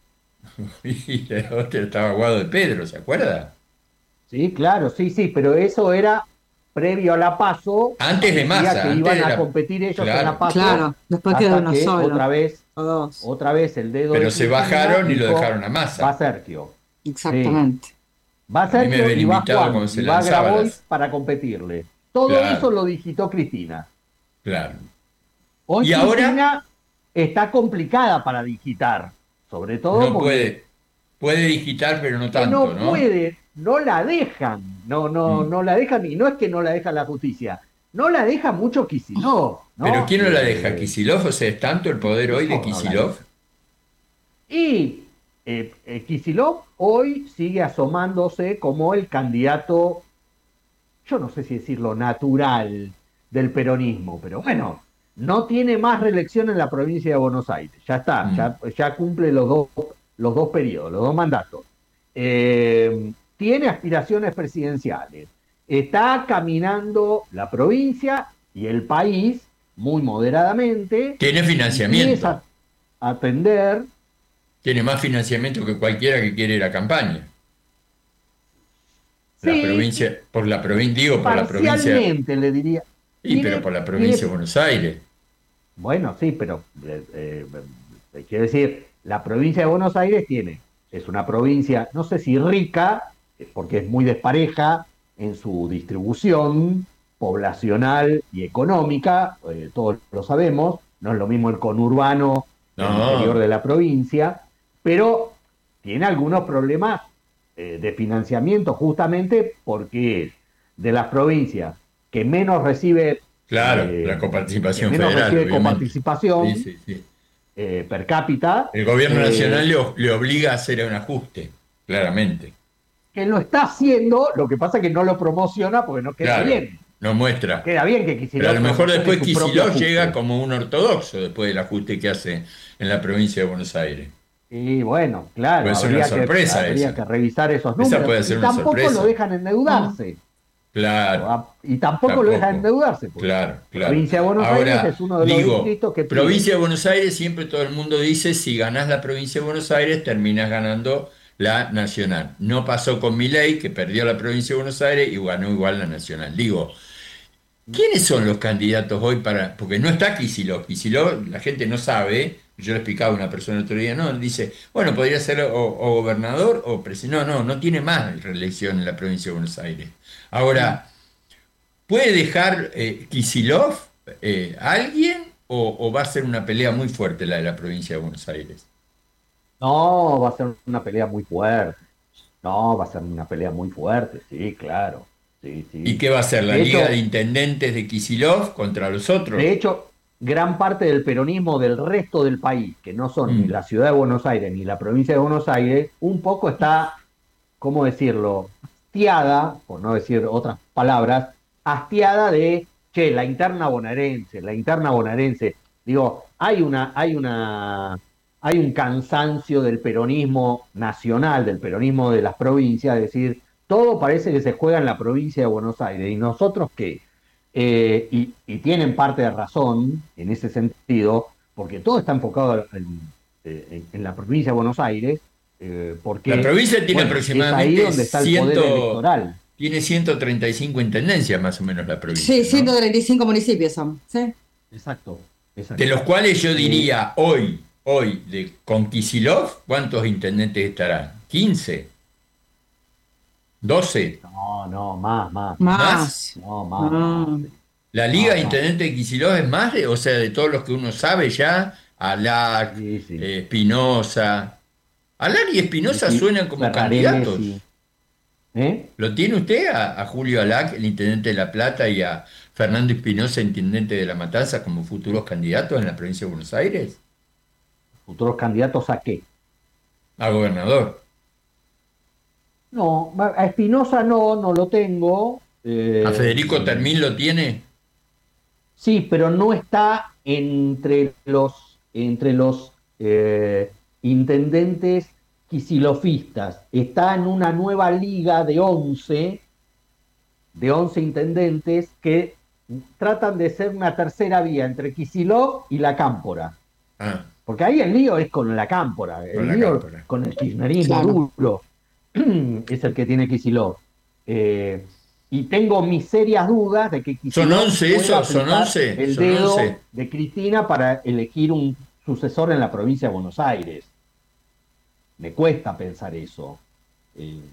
y la otra estaba Guado de Pedro, ¿se acuerda? Sí, claro, sí, sí, pero eso era previo a la PASO. Antes de Parecía Massa, que antes iban de a la- competir ellos en Claro. la PASO. Claro, después quedó hasta uno que solo. otra vez, O dos. otra vez el dedo Pero de se Cristina bajaron y lo dijo, dejaron a va Massa. Sergio. Sí, Exactamente. Va A mí me Sergio habían y va invitado Juan, cuando se y va lanzaba Grabois las- para competirle. Todo Claro. eso lo digitó Cristina. Claro. Hoy Y ahora Cristina está complicada para digitar, sobre todo no porque puede, puede digitar, pero no que tanto, no ¿no? puede, no la dejan, no, no, Mm. no la dejan, y no es que no la deja la justicia, no la deja mucho Kicillof, ¿no? Pero ¿quién no la Eh, deja? ¿Kicillof? O sea, ¿es tanto el poder hoy de no, no la Kicillof? Y eh, eh, Kicillof hoy sigue asomándose como el candidato, yo no sé si decirlo natural del peronismo, pero bueno, no tiene más reelección en la provincia de Buenos Aires. Ya está, Mm. ya, ya cumple los dos, los dos periodos, los dos mandatos. Eh, tiene aspiraciones presidenciales. Está caminando la provincia y el país muy moderadamente. Tiene financiamiento. Empieza a atender. Tiene más financiamiento que cualquiera que quiere ir a campaña. La Sí, provincia, por la provincia, digo, por la provincia. parcialmente le diría. Sí, Tiene- pero por la provincia de tiene- Buenos Aires. Bueno, sí, pero eh, eh, eh, quiero decir, la provincia de Buenos Aires tiene, es una provincia, no sé si rica, eh, porque es muy despareja en su distribución poblacional y económica, eh, todos lo sabemos, no es lo mismo el conurbano del No. interior de la provincia, pero tiene algunos problemas eh, de financiamiento justamente porque es de las provincias que menos recibe Claro, eh, la coparticipación que menos federal, recibe obviamente. coparticipación Sí, sí, sí. eh, per cápita, El gobierno eh, nacional le, o- le obliga a hacer un ajuste, claramente. que lo está haciendo, lo que pasa es que no lo promociona porque no queda Claro, bien. no muestra. Queda bien que Kicillof Pero a lo mejor promocione después su propio Kicillof ajuste. llega como un ortodoxo después del ajuste que hace en la provincia de Buenos Aires. Y bueno, claro, Puede ser habría, una sorpresa que, habría esa. que revisar esos Esa números. puede ser y una tampoco sorpresa. lo dejan endeudarse. Claro, Y tampoco, lo dejan endeudarse. porque claro, la claro. provincia de Buenos Ahora, Aires es uno de los digo, distritos que pide. provincia de Buenos Aires, siempre todo el mundo dice, si ganás la provincia de Buenos Aires, terminás ganando la nacional. No pasó con Milei, que perdió la provincia de Buenos Aires y ganó igual la nacional. Digo, ¿quiénes son los candidatos hoy para...? Porque no está Kicillof. Kicillof, la gente no sabe, yo le explicaba a una persona el otro día, no, dice, bueno, podría ser o, o gobernador o presidente. No, no, no tiene más reelección en la provincia de Buenos Aires. Ahora, ¿puede dejar eh, Kicillof eh, a alguien o, o va a ser una pelea muy fuerte la de la provincia de Buenos Aires? No, va a ser una pelea muy fuerte. No, va a ser una pelea muy fuerte, sí, claro. Sí, sí. ¿Y qué va a ser la De liga hecho- de intendentes de Kicillof contra los otros? De hecho, gran parte del peronismo del resto del país, que no son Mm. ni la ciudad de Buenos Aires ni la provincia de Buenos Aires, un poco está, ¿cómo decirlo? Hastiada, por no decir otras palabras, hastiada de, che, la interna bonaerense, la interna bonaerense. Digo, hay una, hay una, hay un cansancio del peronismo nacional, del peronismo de las provincias, es decir, todo parece que se juega en la provincia de Buenos Aires. ¿Y nosotros qué? Eh, y, y tienen parte de razón en ese sentido, porque todo está enfocado en, en- en la provincia de Buenos Aires, eh, porque La provincia tiene bueno, aproximadamente es ahí donde está el poder ciento- electoral. Tiene ciento treinta y cinco intendencias más o menos la provincia. Sí, ¿no? ciento treinta y cinco municipios son. ¿Sí? Exacto, exacto. De los cuales yo diría hoy, hoy, de, con Kicillof, ¿cuántos intendentes estarán? ¿quince? ¿doce? No, no, más, más. Más. No, más. Ah. ¿La liga No, de no. intendentes de Kicillof es más de, o sea, de todos los que uno sabe ya? Alac, Sí, sí. eh, Espinosa. Alac y Espinosa Sí, suenan como Ferraresi. candidatos. ¿Eh? ¿Lo tiene usted a, a Julio Alac, el intendente de La Plata, y a Fernando Espinosa, intendente de La Matanza, como futuros candidatos en la provincia de Buenos Aires? ¿Futuros candidatos a qué? A gobernador. No, a Espinosa no, no lo tengo. eh, ¿A Federico Termín lo tiene? Sí, pero no está entre los, entre los eh, intendentes quisilofistas. Está en una nueva liga de once, de once intendentes que tratan de ser una tercera vía entre Kicillof y la Cámpora. Ah, Porque ahí el lío es con la Cámpora, el Con la lío Cámpora. con el kirchnerismo Claro. duro es el que tiene Kicillof. Eh, y tengo mis serias dudas de que Kicillof ¿Son once pueda esos? ¿Son aplicar once? el ¿Son dedo once? de Cristina para elegir un sucesor en la provincia de Buenos Aires. Me cuesta pensar eso. Eh,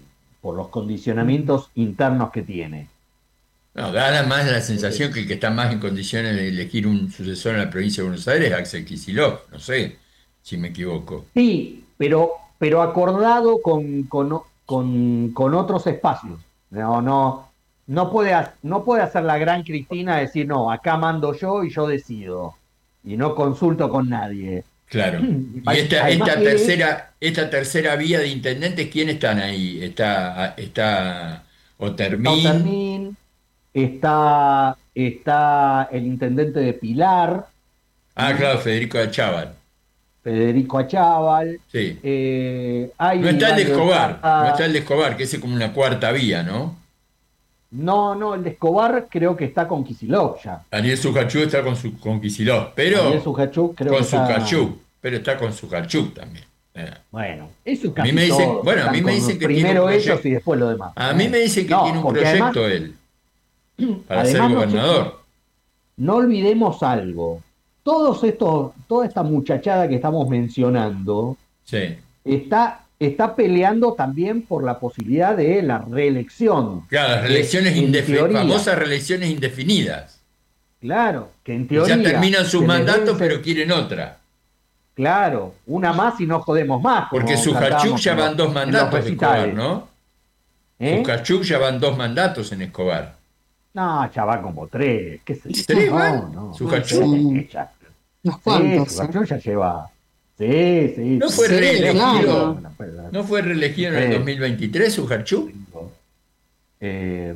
por los condicionamientos internos que tiene. No, da además la sensación que el que está más en condiciones de elegir un sucesor en la provincia de Buenos Aires es Axel Kicillof, no sé si me equivoco. Sí, pero, pero acordado con, con, con, con otros espacios. No, no, no puede, ha- no puede hacer la gran Cristina decir, no, acá mando yo y yo decido. Y no consulto con nadie. Claro. Y esta, Además esta tiene- tercera, esta tercera vía de intendentes, ¿quiénes están ahí? Está, está Otermín. Está Otermín, está, está el intendente de Pilar, Ah, claro, Federico Achával. Federico Achával. Sí. eh, hay No está el de varios- Escobar, ah, no está el de Escobar, que ese es como una cuarta vía, ¿no? No, no, el de Escobar creo que está con Kicillof ya. Daniel Sucachú está con su con Kicillof, pero Daniel Sucachuk creo con que está... Sucachú, pero está con Sucachú también. Eh. Bueno, eso A casi mí me dicen- todos bueno, a están mí me con dicen los- que tiene primero un ellos proyecto. y después lo demás. A mí me dicen que No, tiene un porque proyecto además- él para ser además no- gobernador. No olvidemos algo. Todos estos, toda esta muchachada que estamos mencionando Sí. está, está peleando también por la posibilidad de la reelección. Claro, las Que reelecciones en indefinidas, teoría- famosas reelecciones indefinidas. Claro, que en teoría... Ya terminan sus se les mandatos, vence- pero quieren otra. Claro, una más y no jodemos más. como Porque Sucachuk cantábamos ya en van los- dos en los mandatos de Escobar, recitales. ¿no? ¿Eh? Sucachuk ya van dos mandatos en Escobar. No, ya va como tres. ¿Qué sé yo? ¿Tres no, van? no. Sucachuk. Sí, ya- Unos Sí, cuantos. Sucachuk ya lleva. Sí, sí. ¿No sí. fue Sí, reelegido? claro. Bueno, pues, ¿No fue reelegido en el Sí. dos mil veintitrés Sucachuk? Eh,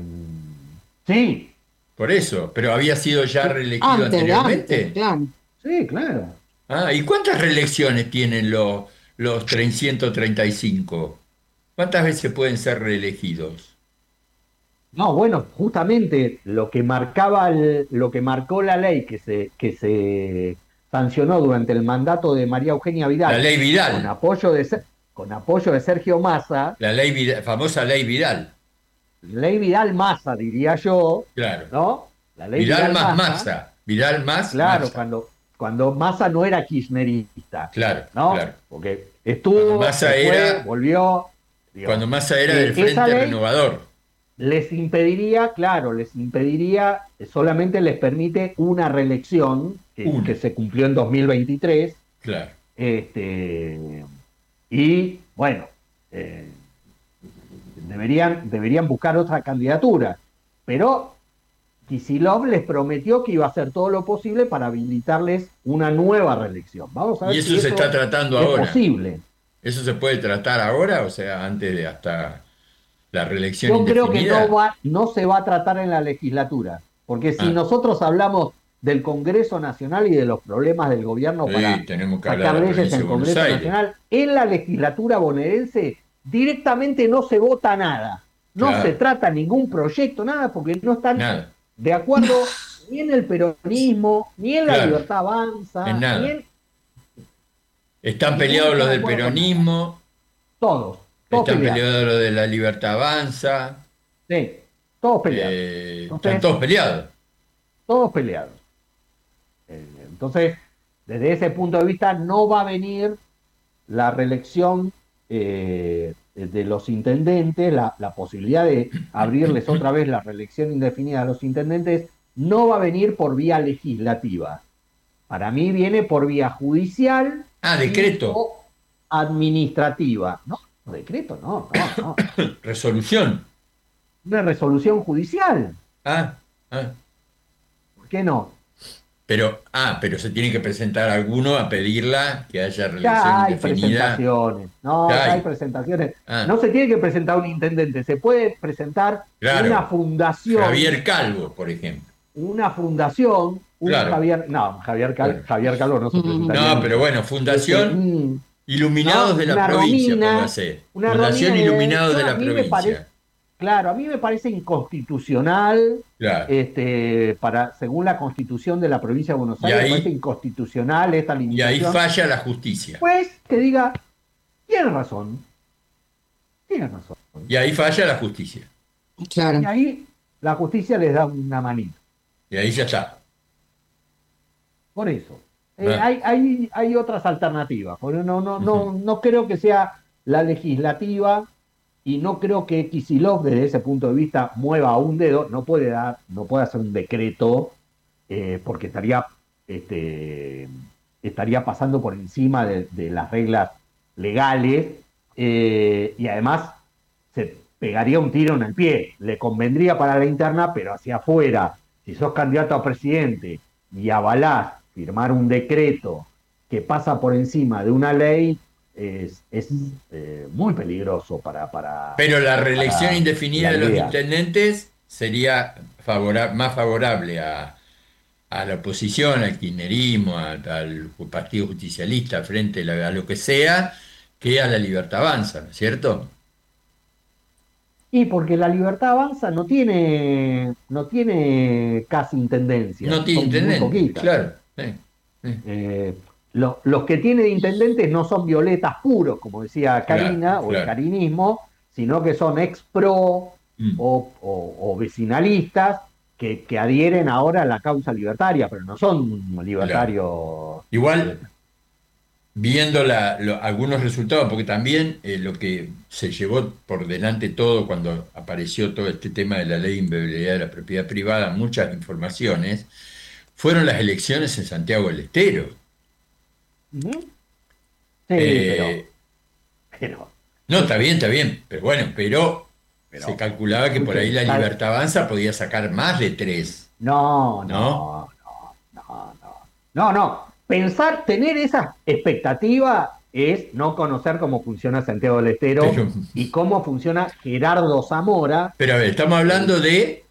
sí, Por eso, pero había sido ya reelegido Antes, de anteriormente. antes, claro. sí, claro. Ah, ¿y cuántas reelecciones tienen los, los trescientos treinta y cinco? ¿Cuántas veces pueden ser reelegidos? No, bueno, justamente lo que marcaba el- lo que marcó la ley que se, que se sancionó durante el mandato de María Eugenia Vidal, La ley con Vidal, apoyo de Ser- con apoyo de Sergio Massa, la ley Vidal, famosa ley Vidal, ley Vidal Massa, diría yo, claro. ¿no? La ley Vidal más Massa, Massa, Vidal más claro, Massa. cuando, cuando Massa no era kirchnerista, Claro, ¿no? claro. Porque estuvo, Cuando Massa se fue, era- volvió. digo, Cuando Massa era eh, del esa Frente ley Renovador. les impediría, claro, les impediría, solamente les permite una reelección, que, Una. que se cumplió en dos mil veintitrés, Claro. este, y bueno, eh, deberían, deberían buscar otra candidatura, pero Kicillof les prometió que iba a hacer todo lo posible para habilitarles una nueva reelección. Vamos a ver Y eso si se está tratando es ahora. posible. ¿Eso se puede tratar ahora? O sea, antes de hasta la reelección Yo creo que indefinida. no, va, no se va a tratar en la legislatura, porque si Ah. nosotros hablamos del Congreso Nacional y de los problemas del gobierno Sí, para tenemos que hablar sacar de la leyes provincia en de el Buenos Congreso Aires. Nacional, en la legislatura bonaerense directamente no se vota nada. No Claro. se trata ningún proyecto, nada, porque no están Nada. de acuerdo ni en el peronismo, ni en la Claro. libertad avanza, En nada. ni en Están peleados los del peronismo, todos. Todos están peleados. peleados los de la Libertad Avanza, Sí, todos peleados. eh, Entonces- están todos peleados. Todos peleados. Eh, Entonces, desde ese punto de vista, no va a venir la reelección eh, de los intendentes, la, la posibilidad de abrirles otra vez la reelección indefinida a los intendentes, no va a venir por vía legislativa. Para mí viene por vía judicial Ah, decreto, o administrativa. No, no, decreto, no, no, no. resolución. Una resolución judicial. Ah, ah. ¿Por qué no? Pero, ah, pero se tiene que presentar alguno a pedirla que haya Ya reelección hay indefinida. presentaciones. No, Ya ya hay hay. presentaciones. Ah. No se tiene que presentar un intendente, se puede presentar Claro. una fundación. Javier Calvo, por ejemplo. Una fundación, un Claro. Javier. No, Javier, Cal- Claro. Javier Calvo no se presentaría. No, pero bueno, Fundación Mm, Iluminados No, de la una provincia, Romina, póngase. una Fundación Romina, Iluminados de yo- la a mí me provincia. parece- Claro, a mí me parece inconstitucional, Claro. este, para, según la constitución de la provincia de Buenos Y Aires, ahí- me parece inconstitucional esta Y ahí limitación. falla la justicia. Pues que diga, tiene razón, tiene razón. Y ahí falla la justicia. Claro. Y ahí la justicia les da una manita. Y ahí ya está. Por eso. Eh, Bueno. hay, hay, hay otras alternativas. Porque no, no, no, no creo que sea la legislativa y no creo que Kicillof desde ese punto de vista mueva un dedo, no puede dar, no puede hacer un decreto, eh, porque estaría, este, estaría pasando por encima de, de las reglas legales, eh, y además se pegaría un tiro en el pie. Le convendría para la interna, pero hacia afuera, si sos candidato a presidente y avalás firmar un decreto que pasa por encima de una ley, es, es eh, muy peligroso para, para... Pero la reelección para indefinida la de los idea. intendentes sería favora- más favorable a, a la oposición, al kirchnerismo, a- al Partido Justicialista, frente a, la- a lo que sea, que a la Libertad Avanza, ¿no es cierto? Y porque la Libertad Avanza no tiene, no tiene casi intendencias, No tiene son muy intendente, poquitas. claro. Sí, sí, Eh, lo- los que tienen intendentes no son violetas puros, como decía claro, Karina, o el claro. carinismo, sino que son ex pro Mm. o, o- o vecinalistas que, que adhieren ahora a la causa libertaria, pero no son libertarios. Igual, viendo la- lo- algunos resultados, porque también eh, lo que se llevó por delante todo cuando apareció todo este tema de la ley de inviolabilidad de la propiedad privada, muchas informaciones, fueron las elecciones en Santiago del Estero. Ujú. Sí, Eh, pero, pero, no, está bien, está bien, pero bueno, pero, pero- se calculaba que por ahí la Escuche, Libertad Avanza podía sacar más de tres, no, ¿no? no, no, no, no. No, no. Pensar, tener esa expectativa es no conocer cómo funciona Santiago del Estero Pero, y cómo funciona Gerardo Zamora. pero a ver, estamos hablando de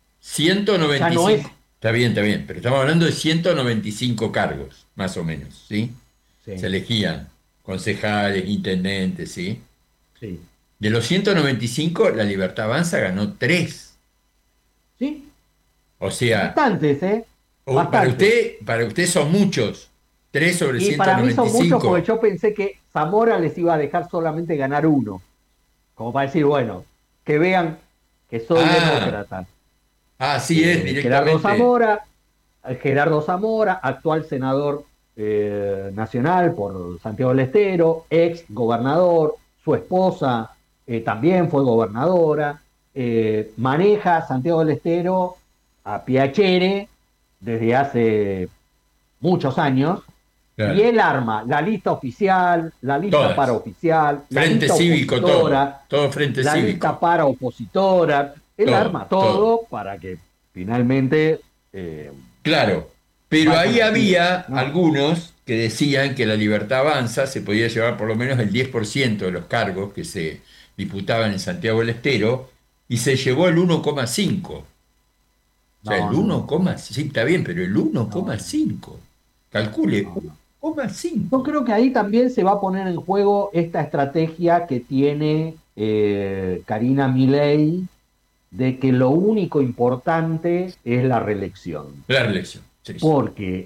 Ya no es. ciento noventa y cinco. Está bien, está bien, pero estamos hablando de ciento noventa y cinco cargos, más o menos, ¿sí? Sí, Se elegían concejales, intendentes, ¿sí? sí. De los ciento noventa y cinco, la Libertad Avanza ganó tres. Sí, O sea, bastantes, ¿eh? o- para Bastantes. usted, para usted son muchos. tres sobre Y para mí son muchos ciento noventa y cinco. porque yo pensé que Zamora les iba a dejar solamente ganar uno. Como para decir, bueno, que vean que soy Ah, demócrata. Ah, sí, es Eh, directamente. Gerardo Zamora, eh, Gerardo Zamora, actual senador eh, nacional por Santiago del Estero, ex gobernador, su esposa eh, también fue gobernadora, eh, maneja Santiago del Estero a Piacere desde hace muchos años, Claro. y él arma la lista oficial, la lista Todas. para oficial, la Frente lista cívico, todo. opositora, Todo frente la cívico. lista para opositora, él Todo, arma todo, todo. para que finalmente eh, Claro, pero Vaya, ahí sí, había no. algunos que decían que la Libertad Avanza se podía llevar por lo menos el diez por ciento de los cargos que se disputaban en Santiago del Estero y se llevó el uno coma cinco. O sea, No, el no, uno no. coma cinco, sí, está bien, pero el uno coma cinco. Calcule, No, no. uno coma cinco. Yo creo que ahí también se va a poner en juego esta estrategia que tiene eh, Karina Milei de que lo único importante es la reelección. La reelección. Sí, sí. Porque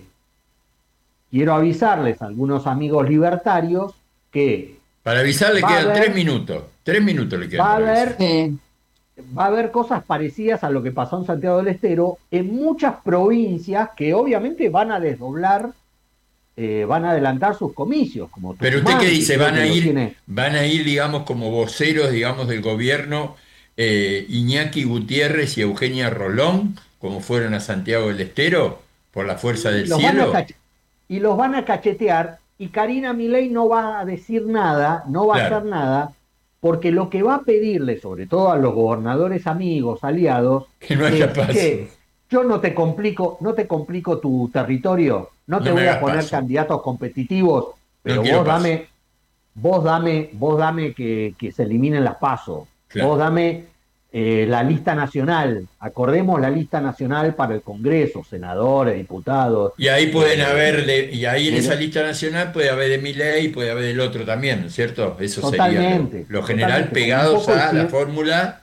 quiero avisarles a algunos amigos libertarios que Para avisarle Va a quedan haber- tres minutos. Tres minutos le quedan va a para haber, avisar. Sí. va a haber cosas parecidas a lo que pasó en Santiago del Estero en muchas provincias que obviamente van a desdoblar, eh, van a adelantar sus comicios. Como Pero usted Tucumán, qué que dice, creo van que a lo ir, tiene- van a ir, digamos, como voceros, digamos, del gobierno, eh, Iñaki Gutiérrez y Eugenia Rolón, como fueron a Santiago del Estero, por la fuerza del los van a cielo. cach- y los van a cachetear, y Karina Milei no va a decir nada, no va Claro. a hacer nada, porque lo que va a pedirle, sobre todo a los gobernadores amigos, aliados, Que no haya es, paso. "Che, yo no te complico, no te complico tu territorio, no te No me voy a hagas poner paso. candidatos competitivos, pero quiero vos paso. dame, vos dame, vos dame que, que se eliminen las pasos, Claro. vos dame eh, la lista nacional, acordemos la lista nacional para el Congreso, senadores, diputados. Y ahí pueden Eh, haber, de- y ahí en pero- esa lista nacional puede haber de Milei y puede haber del otro también, ¿no es cierto? Eso Totalmente, sería lo, lo general totalmente, pegados un poco a la sí. fórmula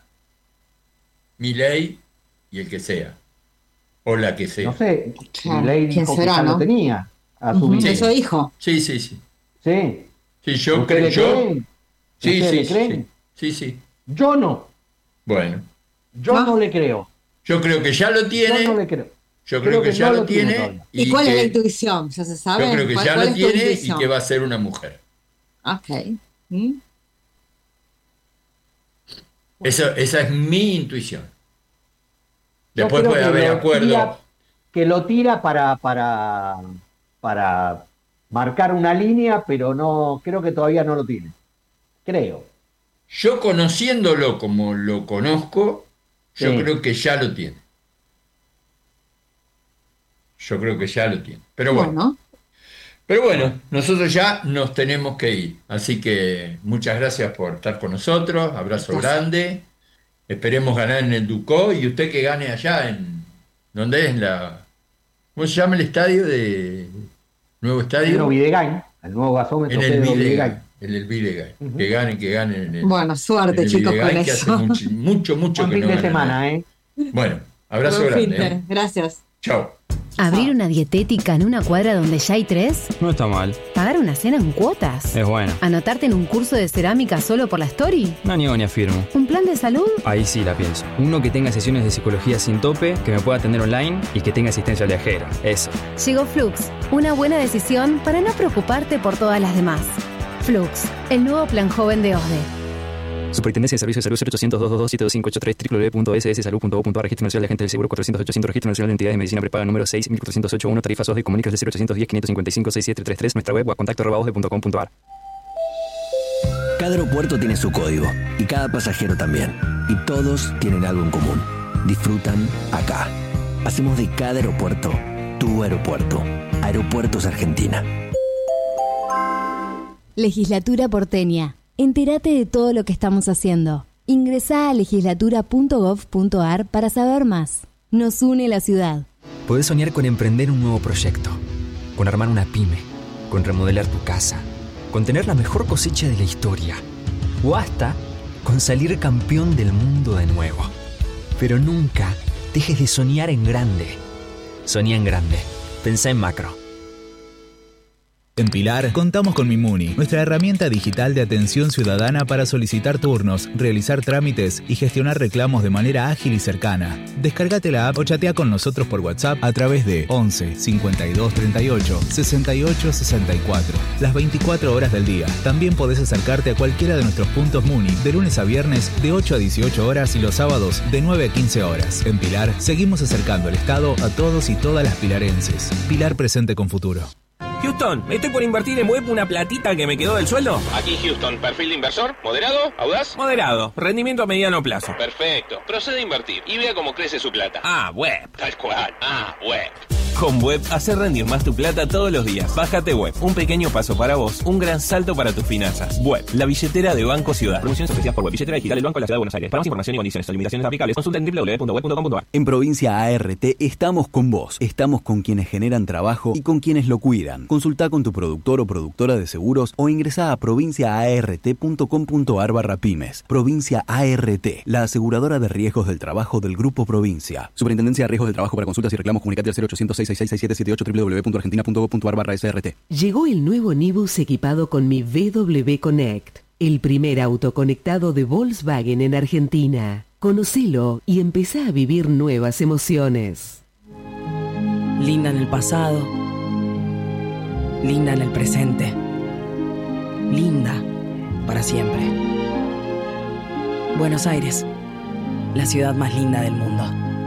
Milei y el que sea, o la que sea. No sé, Claro, Milei ¿quién dijo que será, ya no? lo tenía a su Ujú, vida. Eso dijo. Sí, sí, sí. Sí. Sí, yo ¿Ustedes creo, le yo, creen? sí, ¿Ustedes sí, le sí, creen? sí, sí, sí. Yo no, Bueno, yo Ah. no le creo. yo creo que ya lo tiene, Yo no le creo. yo creo creo que que ya no lo lo tiene tiene, todavía. ¿Y, cuál es la que- intuición? ¿Ya se sabe? yo creo que ¿Cuál, ya cuál lo es tu tiene y intuición? Ah, ¿Mm? que va a ser una mujer. Ok. ¿Mm? Yo, ¿Y yo cuál es la creo Eso, esa es mi intuición. Después Yo creo puede que haber lo acuerdo. tira- que lo tira para, para, para marcar una línea, pero no, creo que todavía no lo tiene. Creo. Yo conociéndolo como lo conozco, yo Sí. creo que ya lo tiene. Yo creo que ya lo tiene. Pero bueno. Bueno, Pero bueno, nosotros ya nos tenemos que ir. Así que muchas gracias por estar con nosotros. Abrazo Gracias. grande. Esperemos ganar en el Ducó y usted que gane allá en... ¿Dónde es la... ¿Cómo se llama el estadio de... Nuevo estadio? Pedro Videgain, el nuevo gasómetro En el Pedro Videgain. Videgain. En el Videgain. Ujú. Que gane, que gane en el... bueno, en suerte el chicos con Videgain, que hace eso. mucho, mucho, mucho Buen que fin no de gana semana, nada. ¿eh? Bueno, abrazo Buen fin grande. de- ¿eh? Gracias. Chao. ¿Abrir una dietética en una cuadra donde ya hay tres? No está mal, ¿Pagar una cena en cuotas? es bueno. ¿Anotarte en un curso de cerámica solo por la story? No niego ni afirmo. ¿Un plan de salud? Ahí sí la pienso. Uno que tenga sesiones de psicología sin tope, que me pueda atender online y que tenga asistencia al viajero. Eso. Llegó Flux, una buena decisión para no preocuparte por todas las demás. Flux, el nuevo plan joven de O S D E. Superintendencia de Servicios de Salud cero ochocientos, doscientos veintidós, siete dos cinco ocho tres, doble u doble u doble u punto ese ese salud punto gov punto a r, Registro Nacional de Agentes del Seguro cuatrocientos ochocientos, Registro Nacional de Entidades de Medicina Prepaga número seis mil cuatrocientos ochenta y uno, tarifas O S D E, comunicas de cero ochocientos diez, quinientos cincuenta y cinco, sesenta y siete treinta y tres, nuestra web o a contacto arroba osde punto com punto a r. Cada aeropuerto tiene su código y cada pasajero también. Y todos tienen algo en común. Disfrutan acá. Hacemos de cada aeropuerto tu aeropuerto. Aeropuertos Argentina. Legislatura porteña. Entérate de todo lo que estamos haciendo. Ingresá a legislatura punto gov punto a r para saber más. Nos une la ciudad. Podés soñar con emprender un nuevo proyecto, con armar una pyme, con remodelar tu casa, con tener la mejor cosecha de la historia, o hasta con salir campeón del mundo de nuevo. Pero nunca dejes de soñar en grande. Soñá en grande. Pensá en macro. En Pilar, contamos con Mimuni, nuestra herramienta digital de atención ciudadana para solicitar turnos, realizar trámites y gestionar reclamos de manera ágil y cercana. Descárgate la app o chatea con nosotros por WhatsApp a través de once, cincuenta y dos, treinta y ocho, sesenta y ocho, sesenta y cuatro. Las veinticuatro horas del día. También podés acercarte a cualquiera de nuestros puntos Muni de lunes a viernes de ocho a dieciocho horas y los sábados de nueve a quince horas. En Pilar, seguimos acercando el Estado a todos y todas las pilarenses. Pilar presente con futuro. Houston, estoy por invertir en web una platita que me quedó del sueldo. Aquí Houston, perfil de inversor, moderado, audaz. Moderado, rendimiento a mediano plazo. Perfecto, procede a invertir y vea cómo crece su plata. Ah, web. Tal cual, ah, web. Con Web, hacer rendir más tu plata todos los días. Bájate Web, un pequeño paso para vos, un gran salto para tus finanzas. Web, la billetera de Banco Ciudad. Promociones ofrecidas por Web, billetera digital del Banco de la Ciudad de Buenos Aires. Para más información y condiciones o limitaciones aplicables, consulta en doble u doble u doble u punto web punto com punto a r. En Provincia A R T estamos con vos. Estamos con quienes generan trabajo y con quienes lo cuidan. Consulta con tu productor o productora de seguros o ingresa a provincia a r t punto com punto a r barra pymes. Provincia A R T, la aseguradora de riesgos del trabajo del Grupo Provincia. Superintendencia de Riesgos del Trabajo. Para consultas y reclamos, comunicate al cero ochocientos, seis seis seis, seis siete siete ocho, doble u doble u doble u punto argentina punto gov punto a r barra s r t. Llegó el nuevo Nibus equipado con mi V W Connect, el primer auto conectado de Volkswagen en Argentina. Conocelo y empezá a vivir nuevas emociones. Linda en el pasado, linda en el presente, linda para siempre. Buenos Aires, la ciudad más linda del mundo.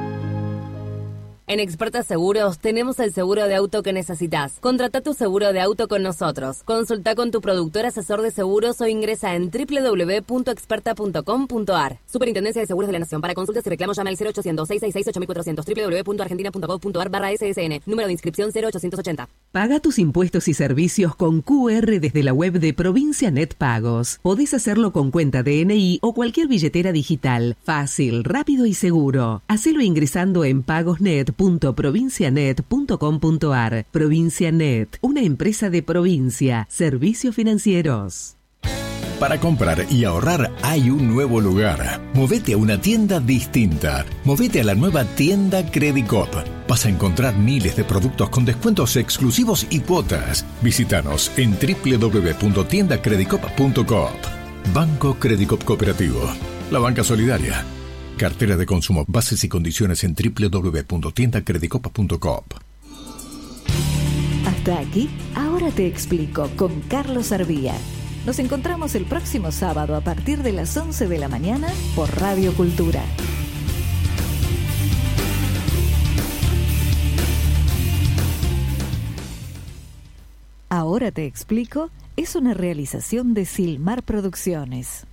En Experta Seguros tenemos el seguro de auto que necesitas. Contrata tu seguro de auto con nosotros. Consulta con tu productor asesor de seguros o ingresa en doble u doble u doble u punto experta punto com punto a r. Superintendencia de Seguros de la Nación. Para consultas y reclamos llama al cero ochocientos, seis seis seis, ocho cuatro cero cero, doble u doble u doble u punto argentina punto gov punto a r barra s s n. Número de inscripción cero ochocientos ochenta. Paga tus impuestos y servicios con Q R desde la web de Provincia Net Pagos. Podés hacerlo con cuenta D N I o cualquier billetera digital. Fácil, rápido y seguro. Hacelo ingresando en pagosnet punto provincianet punto com punto a r. Provincianet, una empresa de provincia. Servicios financieros. Para comprar y ahorrar hay un nuevo lugar. Movete a una tienda distinta. Movete a la nueva tienda Credicop. Vas a encontrar miles de productos con descuentos exclusivos y cuotas. Visítanos en doble u doble u doble u punto tienda credicop punto com. Banco Credicop Cooperativo. La banca solidaria. Cartera de consumo. Bases y condiciones en doble u doble u doble u punto tienda credicop punto com. Hasta aquí, ahora te explico con Carlos Arbía. Nos encontramos el próximo sábado a partir de las once de la mañana por Radio Cultura. Ahora te explico, es una realización de Silmar Producciones.